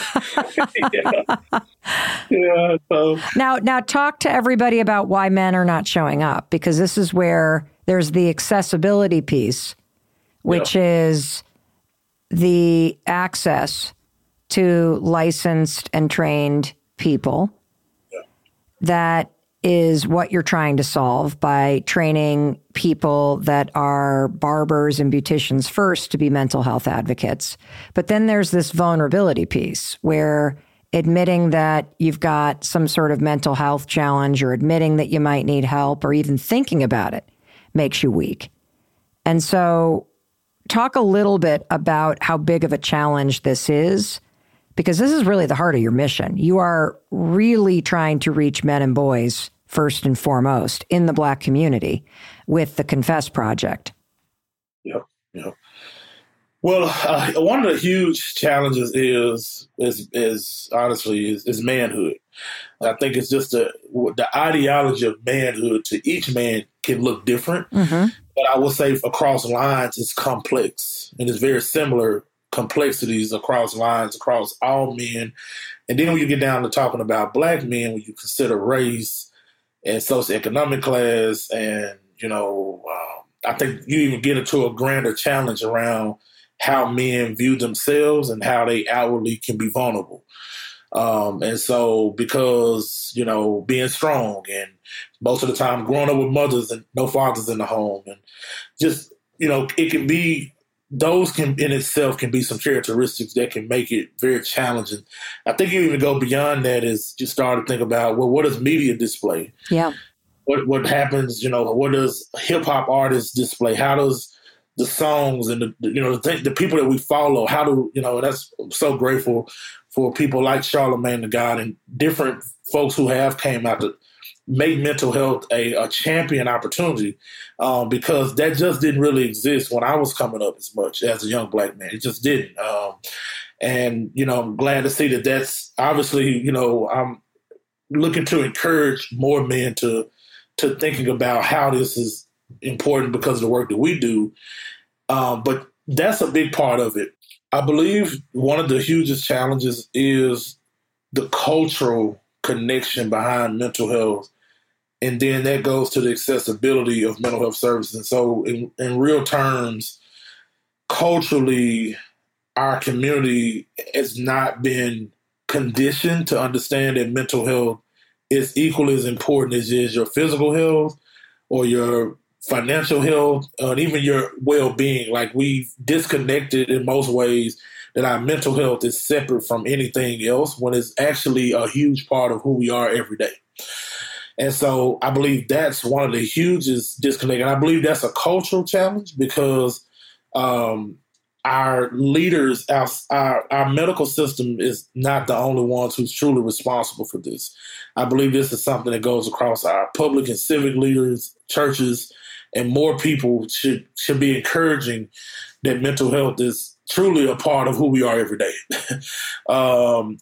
Yeah. So. Now talk to everybody about why men are not showing up, because this is where there's the accessibility piece, which is the access to licensed and trained people. Yeah. That is what you're trying to solve by training people that are barbers and beauticians first to be mental health advocates. But then there's this vulnerability piece where admitting that you've got some sort of mental health challenge or admitting that you might need help or even thinking about it makes you weak. And so talk a little bit about how big of a challenge this is, because this is really the heart of your mission. You are really trying to reach men and boys first and foremost in the Black community with the Confess Project. Yep. Well, one of the huge challenges is honestly manhood. I think it's just the ideology of manhood to each man can look different, but I would say across lines it's complex, and it's very similar complexities across lines across all men. And then when you get down to talking about Black men, when you consider race and socioeconomic class, and I think you even get into a grander challenge around how men view themselves and how they outwardly can be vulnerable. And so because, being strong and most of the time growing up with mothers and no fathers in the home, and just, it can be, those can in itself can be some characteristics that can make it very challenging. I think you even go beyond that is you start to think about, well, what does media display? Yeah. What happens, what does hip hop artists display? How does the songs and the people that we follow, how do, that's I'm so grateful for people like Charlamagne Tha God and different folks who have came out to make mental health a champion opportunity, because that just didn't really exist when I was coming up as much as a young Black man. It just didn't. And I'm glad to see that that's obviously, I'm looking to encourage more men to thinking about how this is important because of the work that we do. But that's a big part of it. I believe one of the hugest challenges is the cultural connection behind mental health And then that goes to the accessibility of mental health services. And so in real terms, culturally, our community has not been conditioned to understand that mental health is equally as important as is your physical health or your financial health, and even your well-being. Like, we've disconnected in most ways that our mental health is separate from anything else when it's actually a huge part of who we are every day. And so I believe that's one of the hugest disconnects. And I believe that's a cultural challenge because our leaders, our medical system is not the only ones who's truly responsible for this. I believe this is something that goes across our public and civic leaders, churches, and more people should be encouraging that mental health is truly a part of who we are every day. And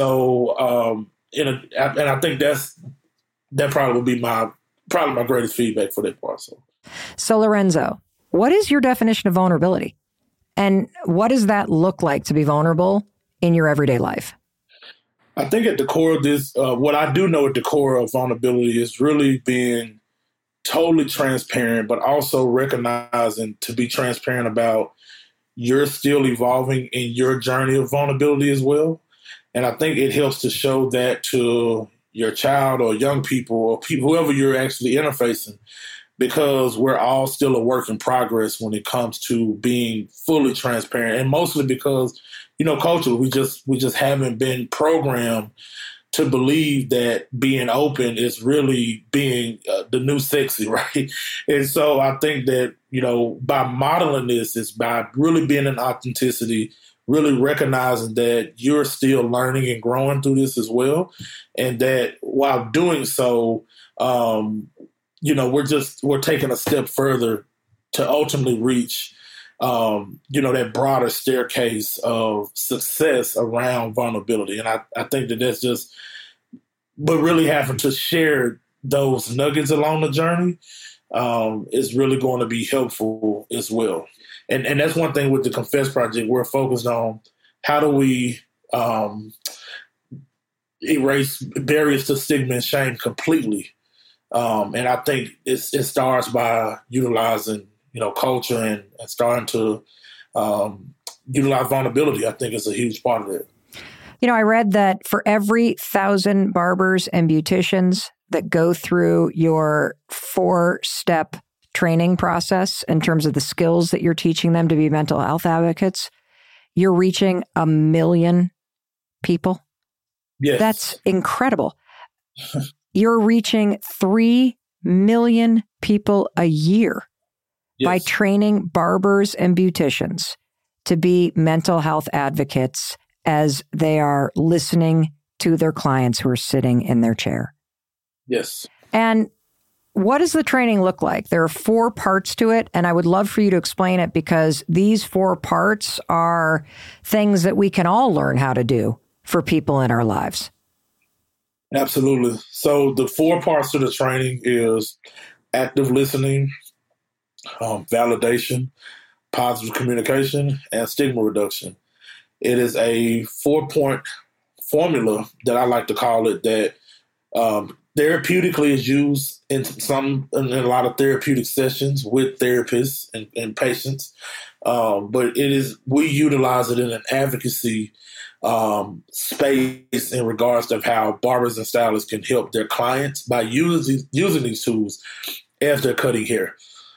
I think that probably would be my greatest feedback for that part. So Lorenzo, what is your definition of vulnerability? And what does that look like to be vulnerable in your everyday life? I think at the core of this, what I do know at the core of vulnerability is really being totally transparent, but also recognizing to be transparent about you're still evolving in your journey of vulnerability as well. And I think it helps to show that to your child or young people or people, whoever you're actually interfacing, because we're all still a work in progress when it comes to being fully transparent. And mostly because, culturally, we just haven't been programmed to believe that being open is really being the new sexy, right? And so I think that, by modeling this, is by really being in authenticity, really recognizing that you're still learning and growing through this as well. And that while doing so, we're taking a step further to ultimately reach, that broader staircase of success around vulnerability. And I think that that's just, but really having to share those nuggets along the journey is really going to be helpful as well. And that's one thing with the Confess Project. We're focused on how do we erase barriers to stigma and shame completely. And I think it starts by utilizing, culture and starting to utilize vulnerability. I think is a huge part of it. I read that for every 1,000 barbers and beauticians that go through your 4-step training process in terms of the skills that you're teaching them to be mental health advocates, you're reaching 1 million people. Yes. That's incredible. You're reaching 3 million people a year by training barbers and beauticians to be mental health advocates as they are listening to their clients who are sitting in their chair. Yes. And what does the training look like? There are 4 parts to it, and I would love for you to explain it because these 4 parts are things that we can all learn how to do for people in our lives. Absolutely. So the 4 parts to the training is active listening, validation, positive communication, and stigma reduction. It is a 4-point formula that I like to call it that therapeutically is used in a lot of therapeutic sessions with therapists and patients. But we utilize it in an advocacy space in regards to how barbers and stylists can help their clients by using these tools as they're cutting hair.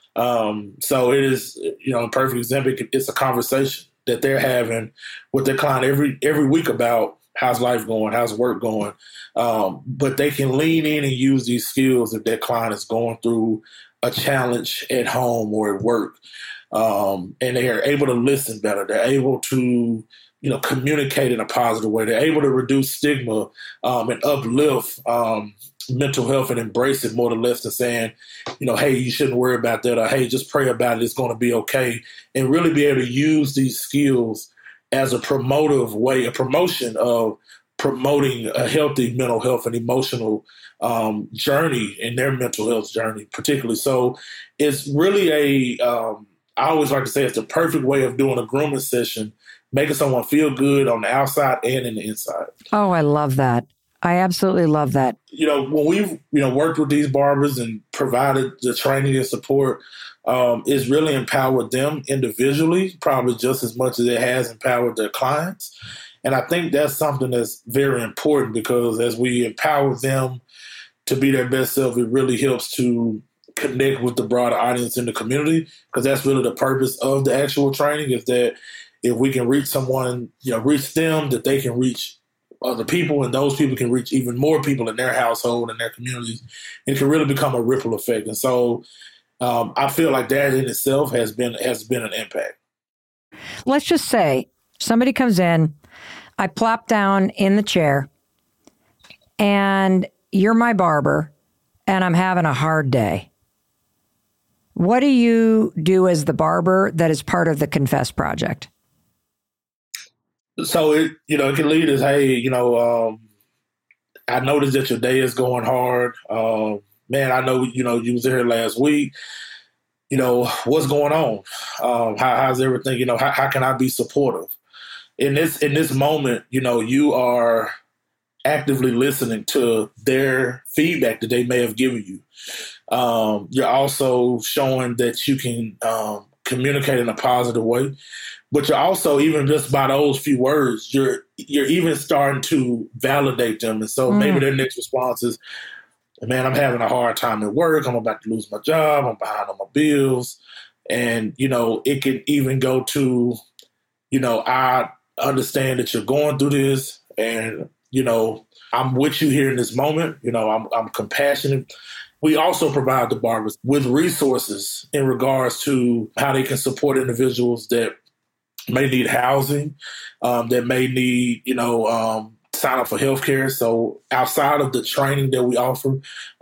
So it is, a perfect example. It's a conversation that they're having with their client every week about how's life going, how's work going. But they can lean in and use these skills if their client is going through a challenge at home or at work. And they are able to listen better. They're able to, communicate in a positive way. They're able to reduce stigma and uplift mental health and embrace it more than less than saying, hey, you shouldn't worry about that, or hey, just pray about it, it's going to be okay. And really be able to use these skills as a promotive way, a promotion of promoting a healthy mental health and emotional journey in their mental health journey, particularly. So it's really I always like to say it's the perfect way of doing a grooming session, making someone feel good on the outside and in the inside. Oh, I love that. I absolutely love that. When we've, worked with these barbers and provided the training and support, it's really empowered them individually, probably just as much as it has empowered their clients. And I think that's something that's very important, because as we empower them to be their best self, it really helps to connect with the broader audience in the community, because that's really the purpose of the actual training, is that if we can reach someone, reach them, that they can reach other people, and those people can reach even more people in their household and their communities. And it can really become a ripple effect. And so I feel like that in itself has been an impact. Let's just say somebody comes in, I plop down in the chair, and you're my barber, and I'm having a hard day. What do you do as the barber that is part of the Confess Project? So it can lead us, hey, I noticed that your day is going hard. Man, I know, you was here last week. What's going on? How's everything? How can I be supportive? In this moment, you are actively listening to their feedback that they may have given you. You're also showing that you can communicate in a positive way. But you're also, even just by those few words, you're even starting to validate them. And so maybe their next response is, man, I'm having a hard time at work. I'm about to lose my job. I'm behind on my bills. And, it can even go to, I understand that you're going through this, and, I'm with you here in this moment. I'm compassionate. We also provide the barbers with resources in regards to how they can support individuals that may need housing, that may need, sign up for healthcare. So outside of the training that we offer,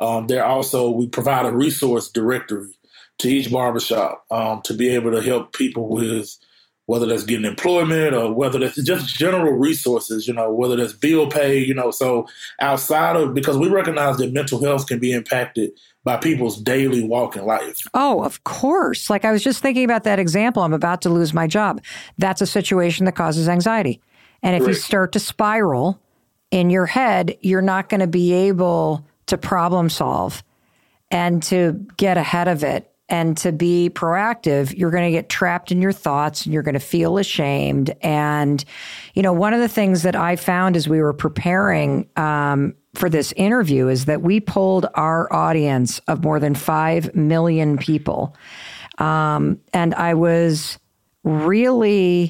we provide a resource directory to each barbershop to be able to help people with whether that's getting employment or whether that's just general resources, whether that's bill pay, so because we recognize that mental health can be impacted by people's daily walk in life. Oh, of course. Like, I was just thinking about that example. I'm about to lose my job. That's a situation that causes anxiety. And if you start to spiral in your head, you're not going to be able to problem solve and to get ahead of it and to be proactive. You're going to get trapped in your thoughts, and you're going to feel ashamed. And, one of the things that I found as we were preparing for this interview is that we polled our audience of more than 5 million people. And I was really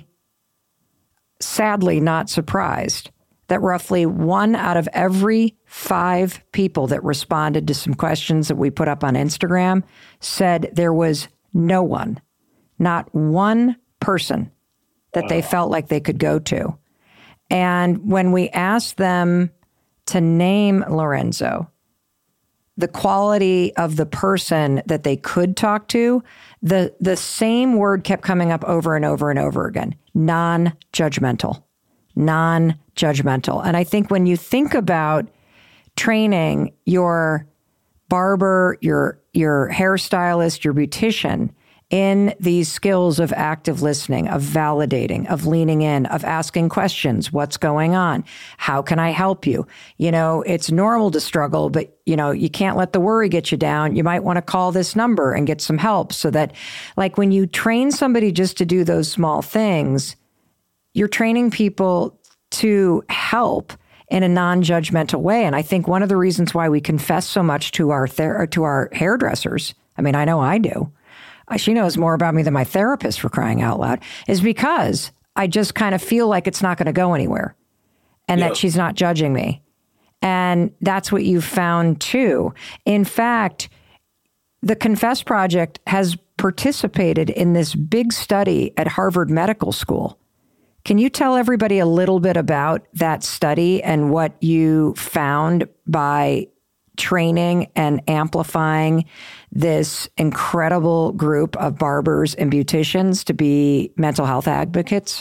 sadly not surprised that roughly 1 out of every 5 people that responded to some questions that we put up on Instagram said there was no one, not one person that they felt like they could go to. And when we asked them to name Lorenzo, the quality of the person that they could talk to, the same word kept coming up over and over and over again: non-judgmental. Non-judgmental. And I think when you think about training your barber, your hairstylist, your beautician in these skills of active listening, of validating, of leaning in, of asking questions, what's going on? How can I help you? It's normal to struggle, but you can't let the worry get you down. You might want to call this number and get some help, so that, like, when you train somebody just to do those small things, you're training people to help in a non-judgmental way. And I think one of the reasons why we confess so much to our hairdressers, I mean, I know I do. She knows more about me than my therapist, for crying out loud, is because I just kind of feel like it's not going to go anywhere, and that she's not judging me. And that's what you found too. In fact, the Confess Project has participated in this big study at Harvard Medical School. Can you tell everybody a little bit about that study and what you found by training and amplifying this incredible group of barbers and beauticians to be mental health advocates?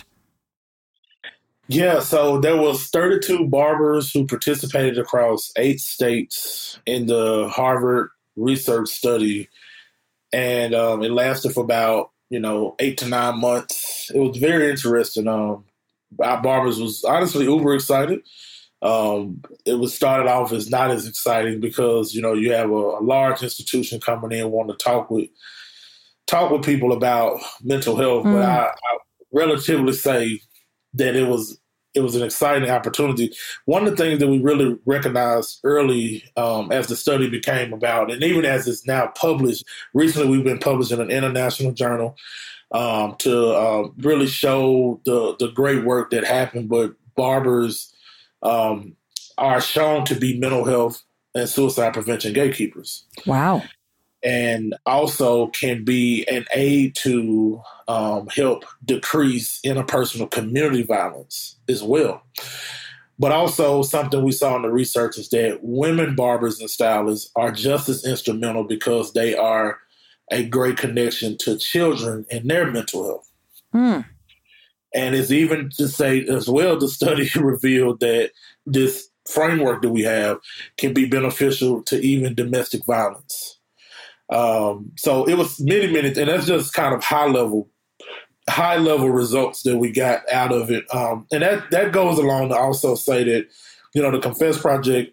Yeah, so there was 32 barbers who participated across 8 states in the Harvard research study, and it lasted for about 8 to 9 months. It was very interesting. Our barbers was honestly uber excited. it was started off as not as exciting because, you have a large institution coming in wanting to talk with people about mental health. But I relatively say that it was an exciting opportunity. One of the things that we really recognized early as the study became about, and even as it's now published, recently we've been published in an international journal to really show the great work that happened. But barbers are shown to be mental health and suicide prevention gatekeepers. Wow. And also can be an aid to help decrease interpersonal community violence as well. But also something we saw in the research is that women barbers and stylists are just as instrumental because they are a great connection to children and their mental health. And it's even to say as well, the study revealed that this framework that we have can be beneficial to even domestic violence. So it was many, and that's just kind of high level results that we got out of it. And that goes along to also say that, the Confess Project,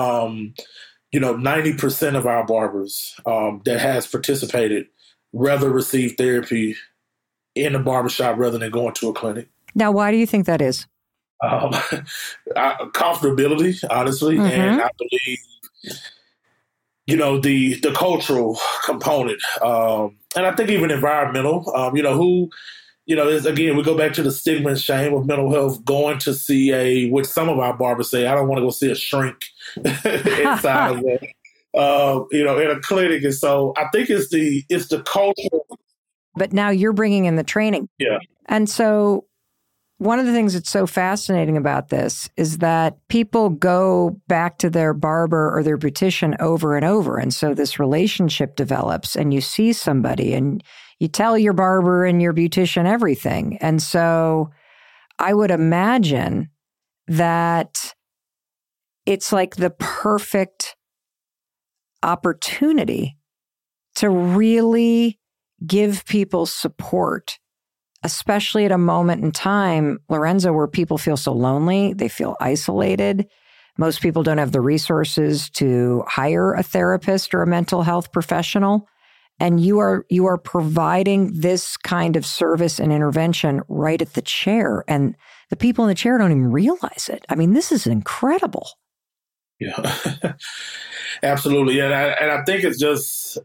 90% of our barbers that has participated rather receive therapy in a barbershop rather than going to a clinic. Now, why do you think that is? Comfortability, honestly. And I believe, the cultural component. And I think even environmental, is, again, we go back to the stigma and shame of mental health, going to see which some of our barbers say, I don't want to go see a shrink inside of it, in a clinic. And so I think it's the culture. But now you're bringing in the training. Yeah. And so one of the things that's so fascinating about this is that people go back to their barber or their beautician over and over. And so this relationship develops and you see somebody and you tell your barber and your beautician everything. And so I would imagine that it's like the perfect opportunity to really give people support, especially at a moment in time, Lorenzo, where people feel so lonely, they feel isolated. Most people don't have the resources to hire a therapist or a mental health professional. And you are providing this kind of service and intervention right at the chair. And the people in the chair don't even realize it. I mean, this is incredible. Yeah, absolutely. And I think it's just,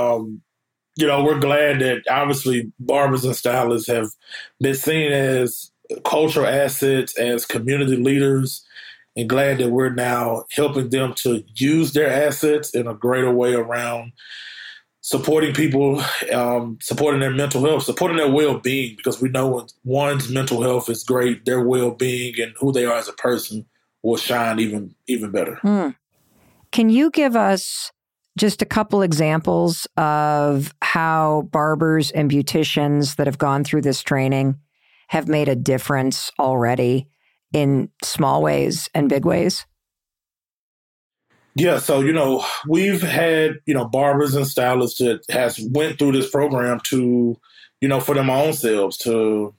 we're glad that obviously barbers and stylists have been seen as cultural assets, as community leaders, and glad that we're now helping them to use their assets in a greater way around supporting people, supporting their mental health, supporting their well-being, because we know when one's mental health is great, their well-being and who they are as a person will shine even better. Can you give us just a couple examples of how barbers and beauticians that have gone through this training have made a difference already in small ways and big ways? Yeah, so, we've had, barbers and stylists that has went through this program to, for their own selves, to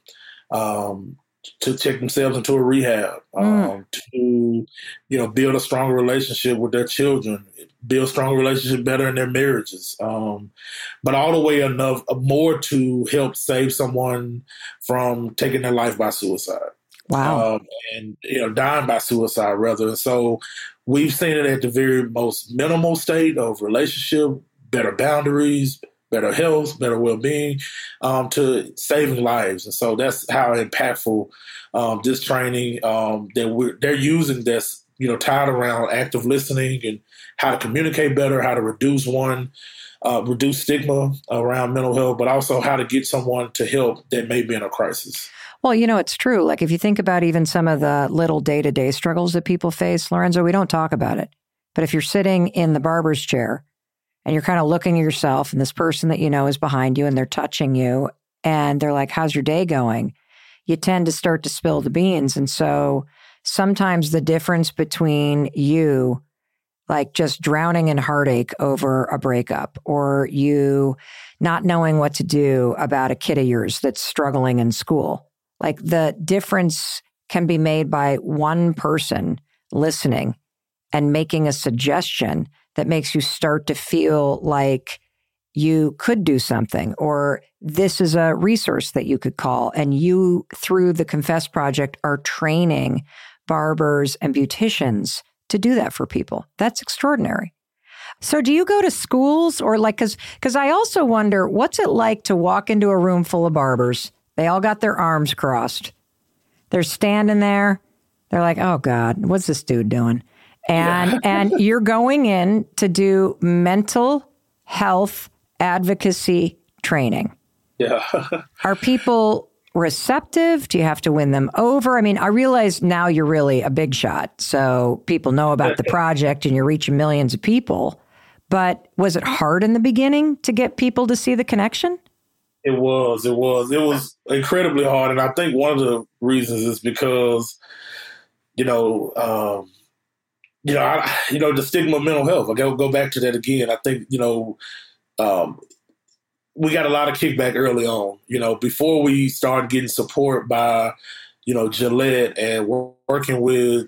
check themselves into a rehab, to, build a stronger relationship with their children, build stronger relationship better in their marriages, but all the way more to help save someone from taking their life by suicide. Wow. And, dying by suicide rather. And so we've seen it at the very most minimal state of relationship, better boundaries, better health, better well-being, to saving lives. And so that's how impactful this training they're using this, tied around active listening and how to communicate better, how to reduce stigma around mental health, but also how to get someone to help that may be in a crisis. Well, it's true. Like if you think about even some of the little day-to-day struggles that people face, Lorenzo, we don't talk about it. But if you're sitting in the barber's chair and you're kind of looking at yourself and this person that is behind you and they're touching you and they're like, how's your day going? You tend to start to spill the beans. And so sometimes the difference between you like just drowning in heartache over a breakup or you not knowing what to do about a kid of yours that's struggling in school, like the difference can be made by one person listening and making a suggestion that makes you start to feel like you could do something, or this is a resource that you could call. And you, through the Confess Project, are training barbers and beauticians to do that for people. That's extraordinary. So do you go to schools or like, because I also wonder, what's it like to walk into a room full of barbers? They all got their arms crossed. They're standing there. They're like, oh God, what's this dude doing? And you're going in to do mental health advocacy training. Yeah. Are people receptive? Do you have to win them over? I mean, I realize now you're really a big shot, so people know about the project and you're reaching millions of people. But was it hard in the beginning to get people to see the connection? It was incredibly hard. And I think one of the reasons is because, the stigma of mental health. I go back to that again. I think, we got a lot of kickback early on, before we started getting support by, Gillette and working with,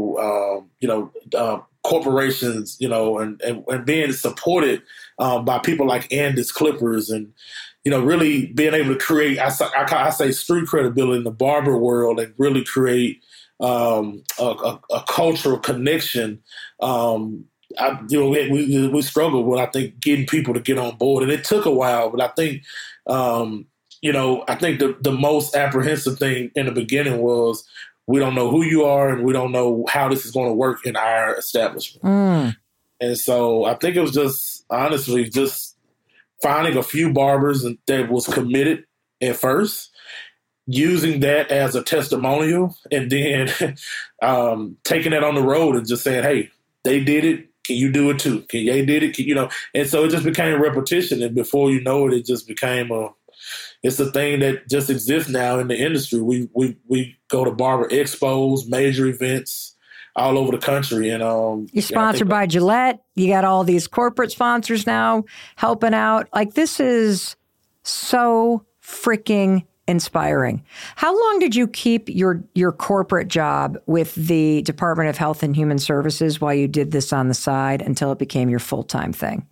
corporations, and being supported by people like Andis Clippers and, really being able to create, I say street credibility in the barber world and really create a cultural connection. We struggled with, I think, getting people to get on board, and it took a while. But I think, I think the most apprehensive thing in the beginning was we don't know who you are, and we don't know how this is going to work in our establishment. And so I think it was just honestly just finding a few barbers that was committed at first, using that as a testimonial, and then taking that on the road and just saying, hey, they did it. Can you do it too? They did it? And so it just became repetition. And before you know it, it just became it's a thing that just exists now in the industry. We go to barber expos, major events all over the country. And you're sponsored by Gillette. You got all these corporate sponsors now helping out. Like, this is so freaking inspiring. How long did you keep your corporate job with the Department of Health and Human Services while you did this on the side until it became your full-time thing?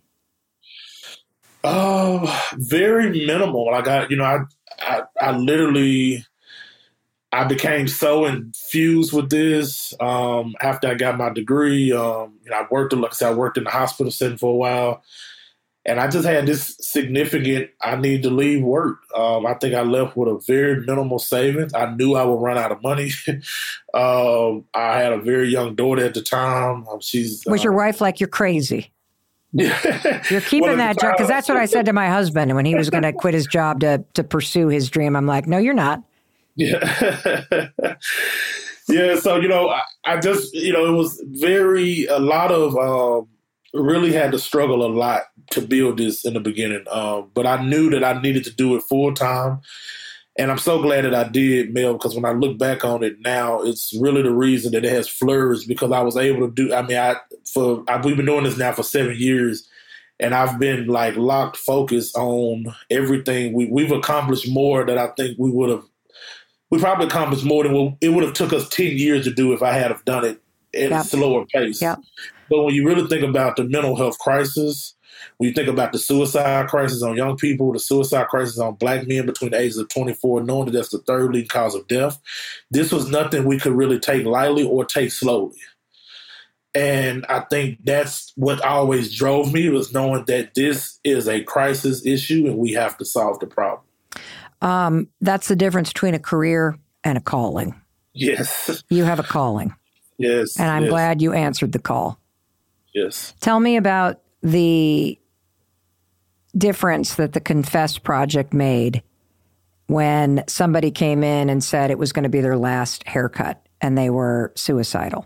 Very minimal. Like I literally, I became so infused with this after I got my degree. I worked in the hospital setting for a while. And I just had this significant, I need to leave work. I think I left with a very minimal savings. I knew I would run out of money. I had a very young daughter at the time. Was your wife like, you're crazy? You're keeping that job? Because that's what I said to my husband when he was going to quit his job to pursue his dream. I'm like, no, you're not. Yeah. Yeah. So, I just, it was a lot of, really had to struggle a lot to build this in the beginning. But I knew that I needed to do it full time. And I'm so glad that I did, Mel, because when I look back on it now, it's really the reason that it has flourished, because I was able to do, we've been doing this now for 7 years, and I've been like locked focused on everything. We've accomplished more that I think we probably accomplished more than it would have took us 10 years to do if I had have done it at a slower pace. Yep. But when you really think about the mental health crisis, when you think about the suicide crisis on young people, the suicide crisis on Black men between the ages of 24, knowing that that's the third leading cause of death, this was nothing we could really take lightly or take slowly. And I think that's what always drove me, was knowing that this is a crisis issue and we have to solve the problem. That's the difference between a career and a calling. Yes. You have a calling. Yes. And I'm glad you answered the call. Yes. Tell me about the difference that the Confess Project made when somebody came in and said it was going to be their last haircut and they were suicidal.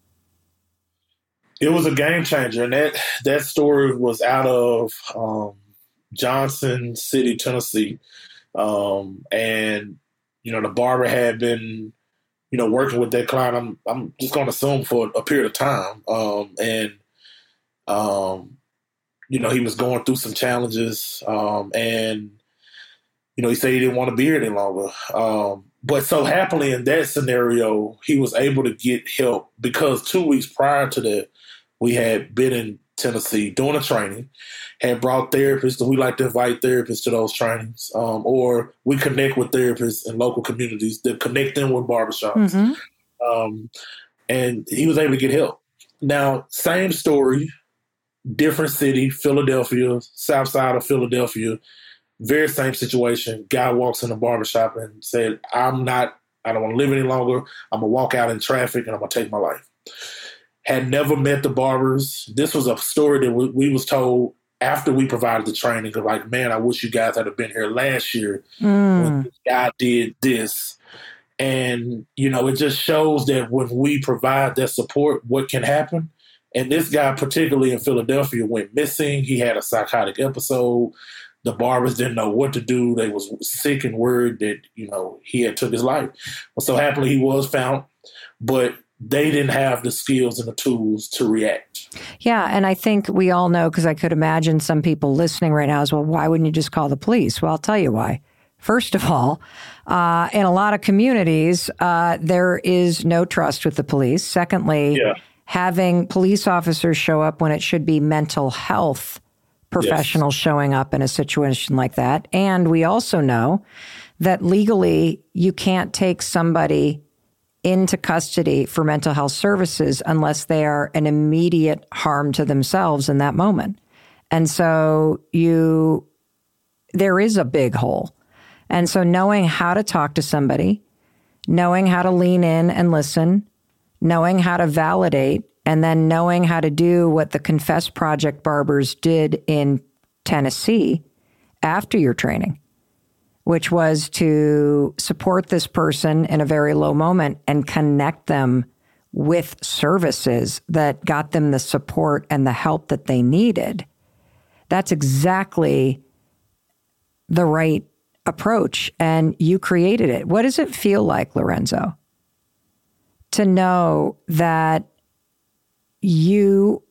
It was a game changer. And that story was out of Johnson City, Tennessee. And, the barber had been, working with that client, I'm just going to assume for a period of time. He was going through some challenges, and, he said he didn't want to be here any longer. But so happily in that scenario, he was able to get help because 2 weeks prior to that, we had been in Tennessee doing a training, had brought therapists, and we like to invite therapists to those trainings, or we connect with therapists in local communities that connect them with barbershops. And he was able to get help. Now, same story, different city, Philadelphia, south side of Philadelphia, very same situation. Guy walks in the barbershop and said, I don't want to live any longer. I'm going to walk out in traffic and I'm going to take my life. Had never met the barbers. This was a story that we was told after we provided the training. Like, man, I wish you guys had been here last year when this guy did this. And, it just shows that when we provide that support, what can happen. And this guy, particularly in Philadelphia, went missing. He had a psychotic episode. The barbers didn't know what to do. They was sick and worried that, he had took his life. Well, so happily he was found, but they didn't have the skills and the tools to react. Yeah, and I think we all know, because I could imagine some people listening right now as well, why wouldn't you just call the police? Well, I'll tell you why. First of all, in a lot of communities, there is no trust with the police. Secondly, having police officers show up when it should be mental health professionals showing up in a situation like that. And we also know that legally you can't take somebody into custody for mental health services unless they are an immediate harm to themselves in that moment. And so there is a big hole. And so knowing how to talk to somebody, knowing how to lean in and listen, knowing how to validate, and then knowing how to do what the Confess Project barbers did in Tennessee after your training, which was to support this person in a very low moment and connect them with services that got them the support and the help that they needed. That's exactly the right approach, and you created it. What does it feel like, Lorenzo, to know that you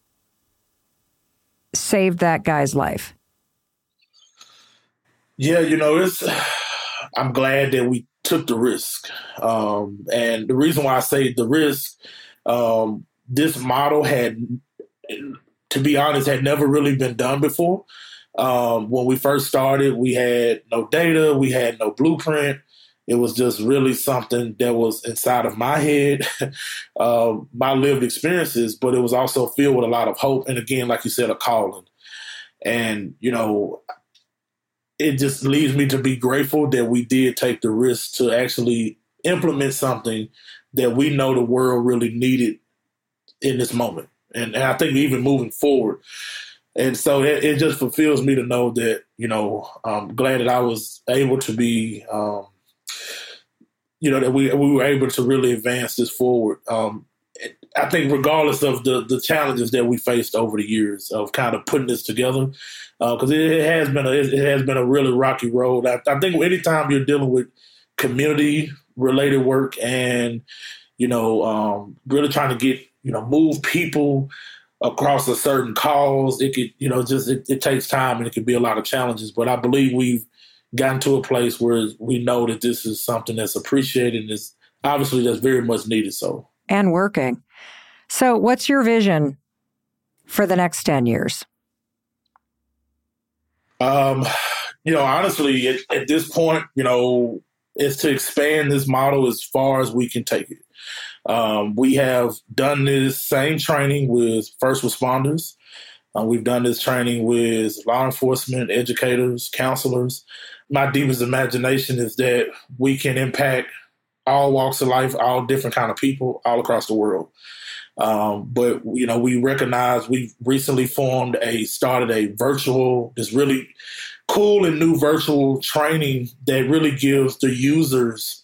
saved that guy's life? Yeah, I'm glad that we took the risk. And the reason why I say the risk, this model to be honest, had never really been done before. When we first started, we had no data, we had no blueprint. It was just really something that was inside of my head, my lived experiences, but it was also filled with a lot of hope. And again, like you said, a calling. And, it just leads me to be grateful that we did take the risk to actually implement something that we know the world really needed in this moment. And I think even moving forward. And so it just fulfills me to know that, I'm glad that I was able to be, that we were able to really advance this forward. I think regardless of the challenges that we faced over the years of kind of putting this together, because it has been a really rocky road. I think anytime you're dealing with community related work and really trying to get move people across a certain cause, it could it takes time and it can be a lot of challenges. But I believe we've gotten to a place where we know that this is something that's appreciated and is obviously that's very much needed. So and working. So what's your vision for the next 10 years? Honestly, at this point, is to expand this model as far as we can take it. We have done this same training with first responders. We've done this training with law enforcement, educators, counselors. My deepest imagination is that we can impact all walks of life, all different kind of people all across the world. But we recognize we've recently started a virtual, this really cool and new virtual training that really gives the users,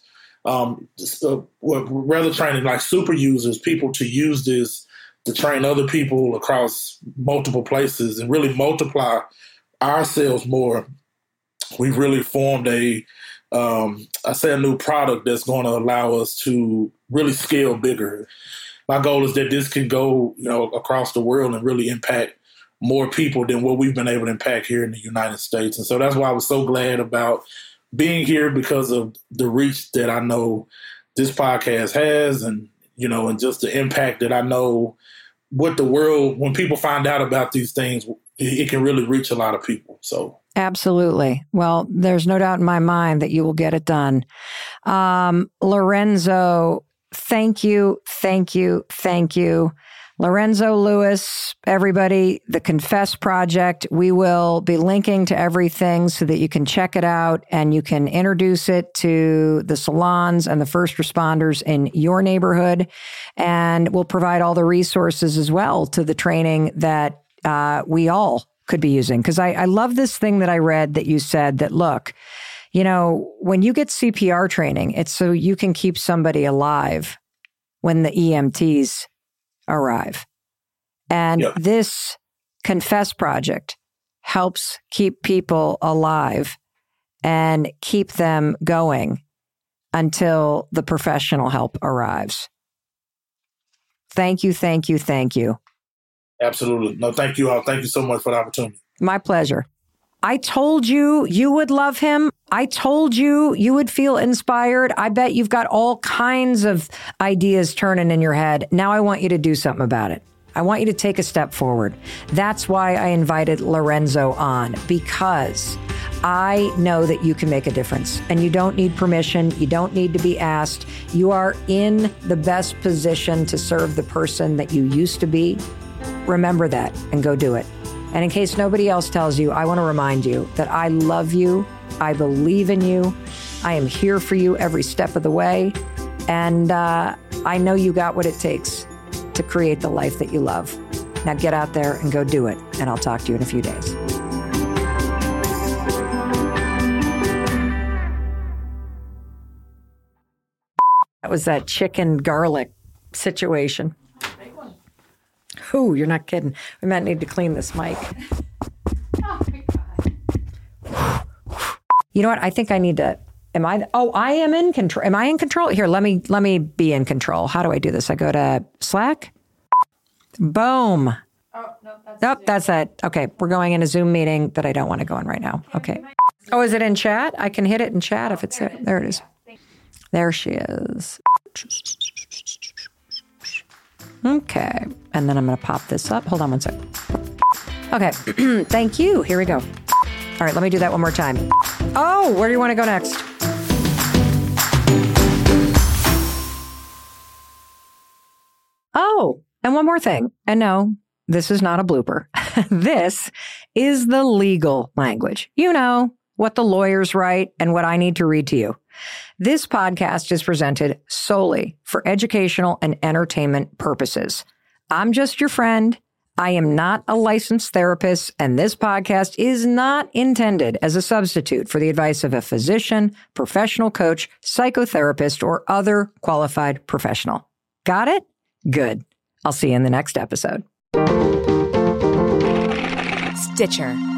rather training like super users, people to use this to train other people across multiple places and really multiply ourselves more. We've really formed a new product that's going to allow us to really scale bigger. My goal is that this can go, across the world and really impact more people than what we've been able to impact here in the United States. And so that's why I was so glad about being here because of the reach that I know this podcast has, and, and just the impact that I know what the world, when people find out about these things, it can really reach a lot of people. So absolutely. Well, there's no doubt in my mind that you will get it done. Lorenzo, thank you. Lorenzo Lewis, everybody, the Confess Project. We will be linking to everything so that you can check it out and you can introduce it to the salons and the first responders in your neighborhood. And we'll provide all the resources as well to the training that we all could be using. Because I love this thing that I read that you said that, look, when you get CPR training, it's so you can keep somebody alive when the EMTs arrive. And this Confess Project helps keep people alive and keep them going until the professional help arrives. Thank you. Absolutely. No, thank you all. Thank you so much for the opportunity. My pleasure. I told you you would love him. I told you you would feel inspired. I bet you've got all kinds of ideas turning in your head. Now I want you to do something about it. I want you to take a step forward. That's why I invited Lorenzo on, because I know that you can make a difference and you don't need permission. You don't need to be asked. You are in the best position to serve the person that you used to be. Remember that and go do it. And in case nobody else tells you, I want to remind you that I love you. I believe in you. I am here for you every step of the way. And I know you got what it takes to create the life that you love. Now get out there and go do it. And I'll talk to you in a few days. That was that chicken garlic situation. Ooh, you're not kidding. We might need to clean this mic. Oh my God. You know what? I think I need to. I am in control. Am I in control? Here, let me be in control. How do I do this? I go to Slack. Boom. Oh, no, That's it. Okay, we're going in a Zoom meeting that I don't want to go in right now. Okay. Oh, is it in chat? I can hit it in chat if it's there. There it is. There she is. Okay. And then I'm going to pop this up. Hold on one sec. Okay. Thank you. Here we go. All right. Let me do that one more time. Oh, where do you want to go next? Oh, and one more thing. And no, this is not a blooper. This is the legal language. You know what the lawyers write and what I need to read to you. This podcast is presented solely for educational and entertainment purposes. I'm just your friend. I am not a licensed therapist, and this podcast is not intended as a substitute for the advice of a physician, professional coach, psychotherapist, or other qualified professional. Got it? Good. I'll see you in the next episode. Stitcher.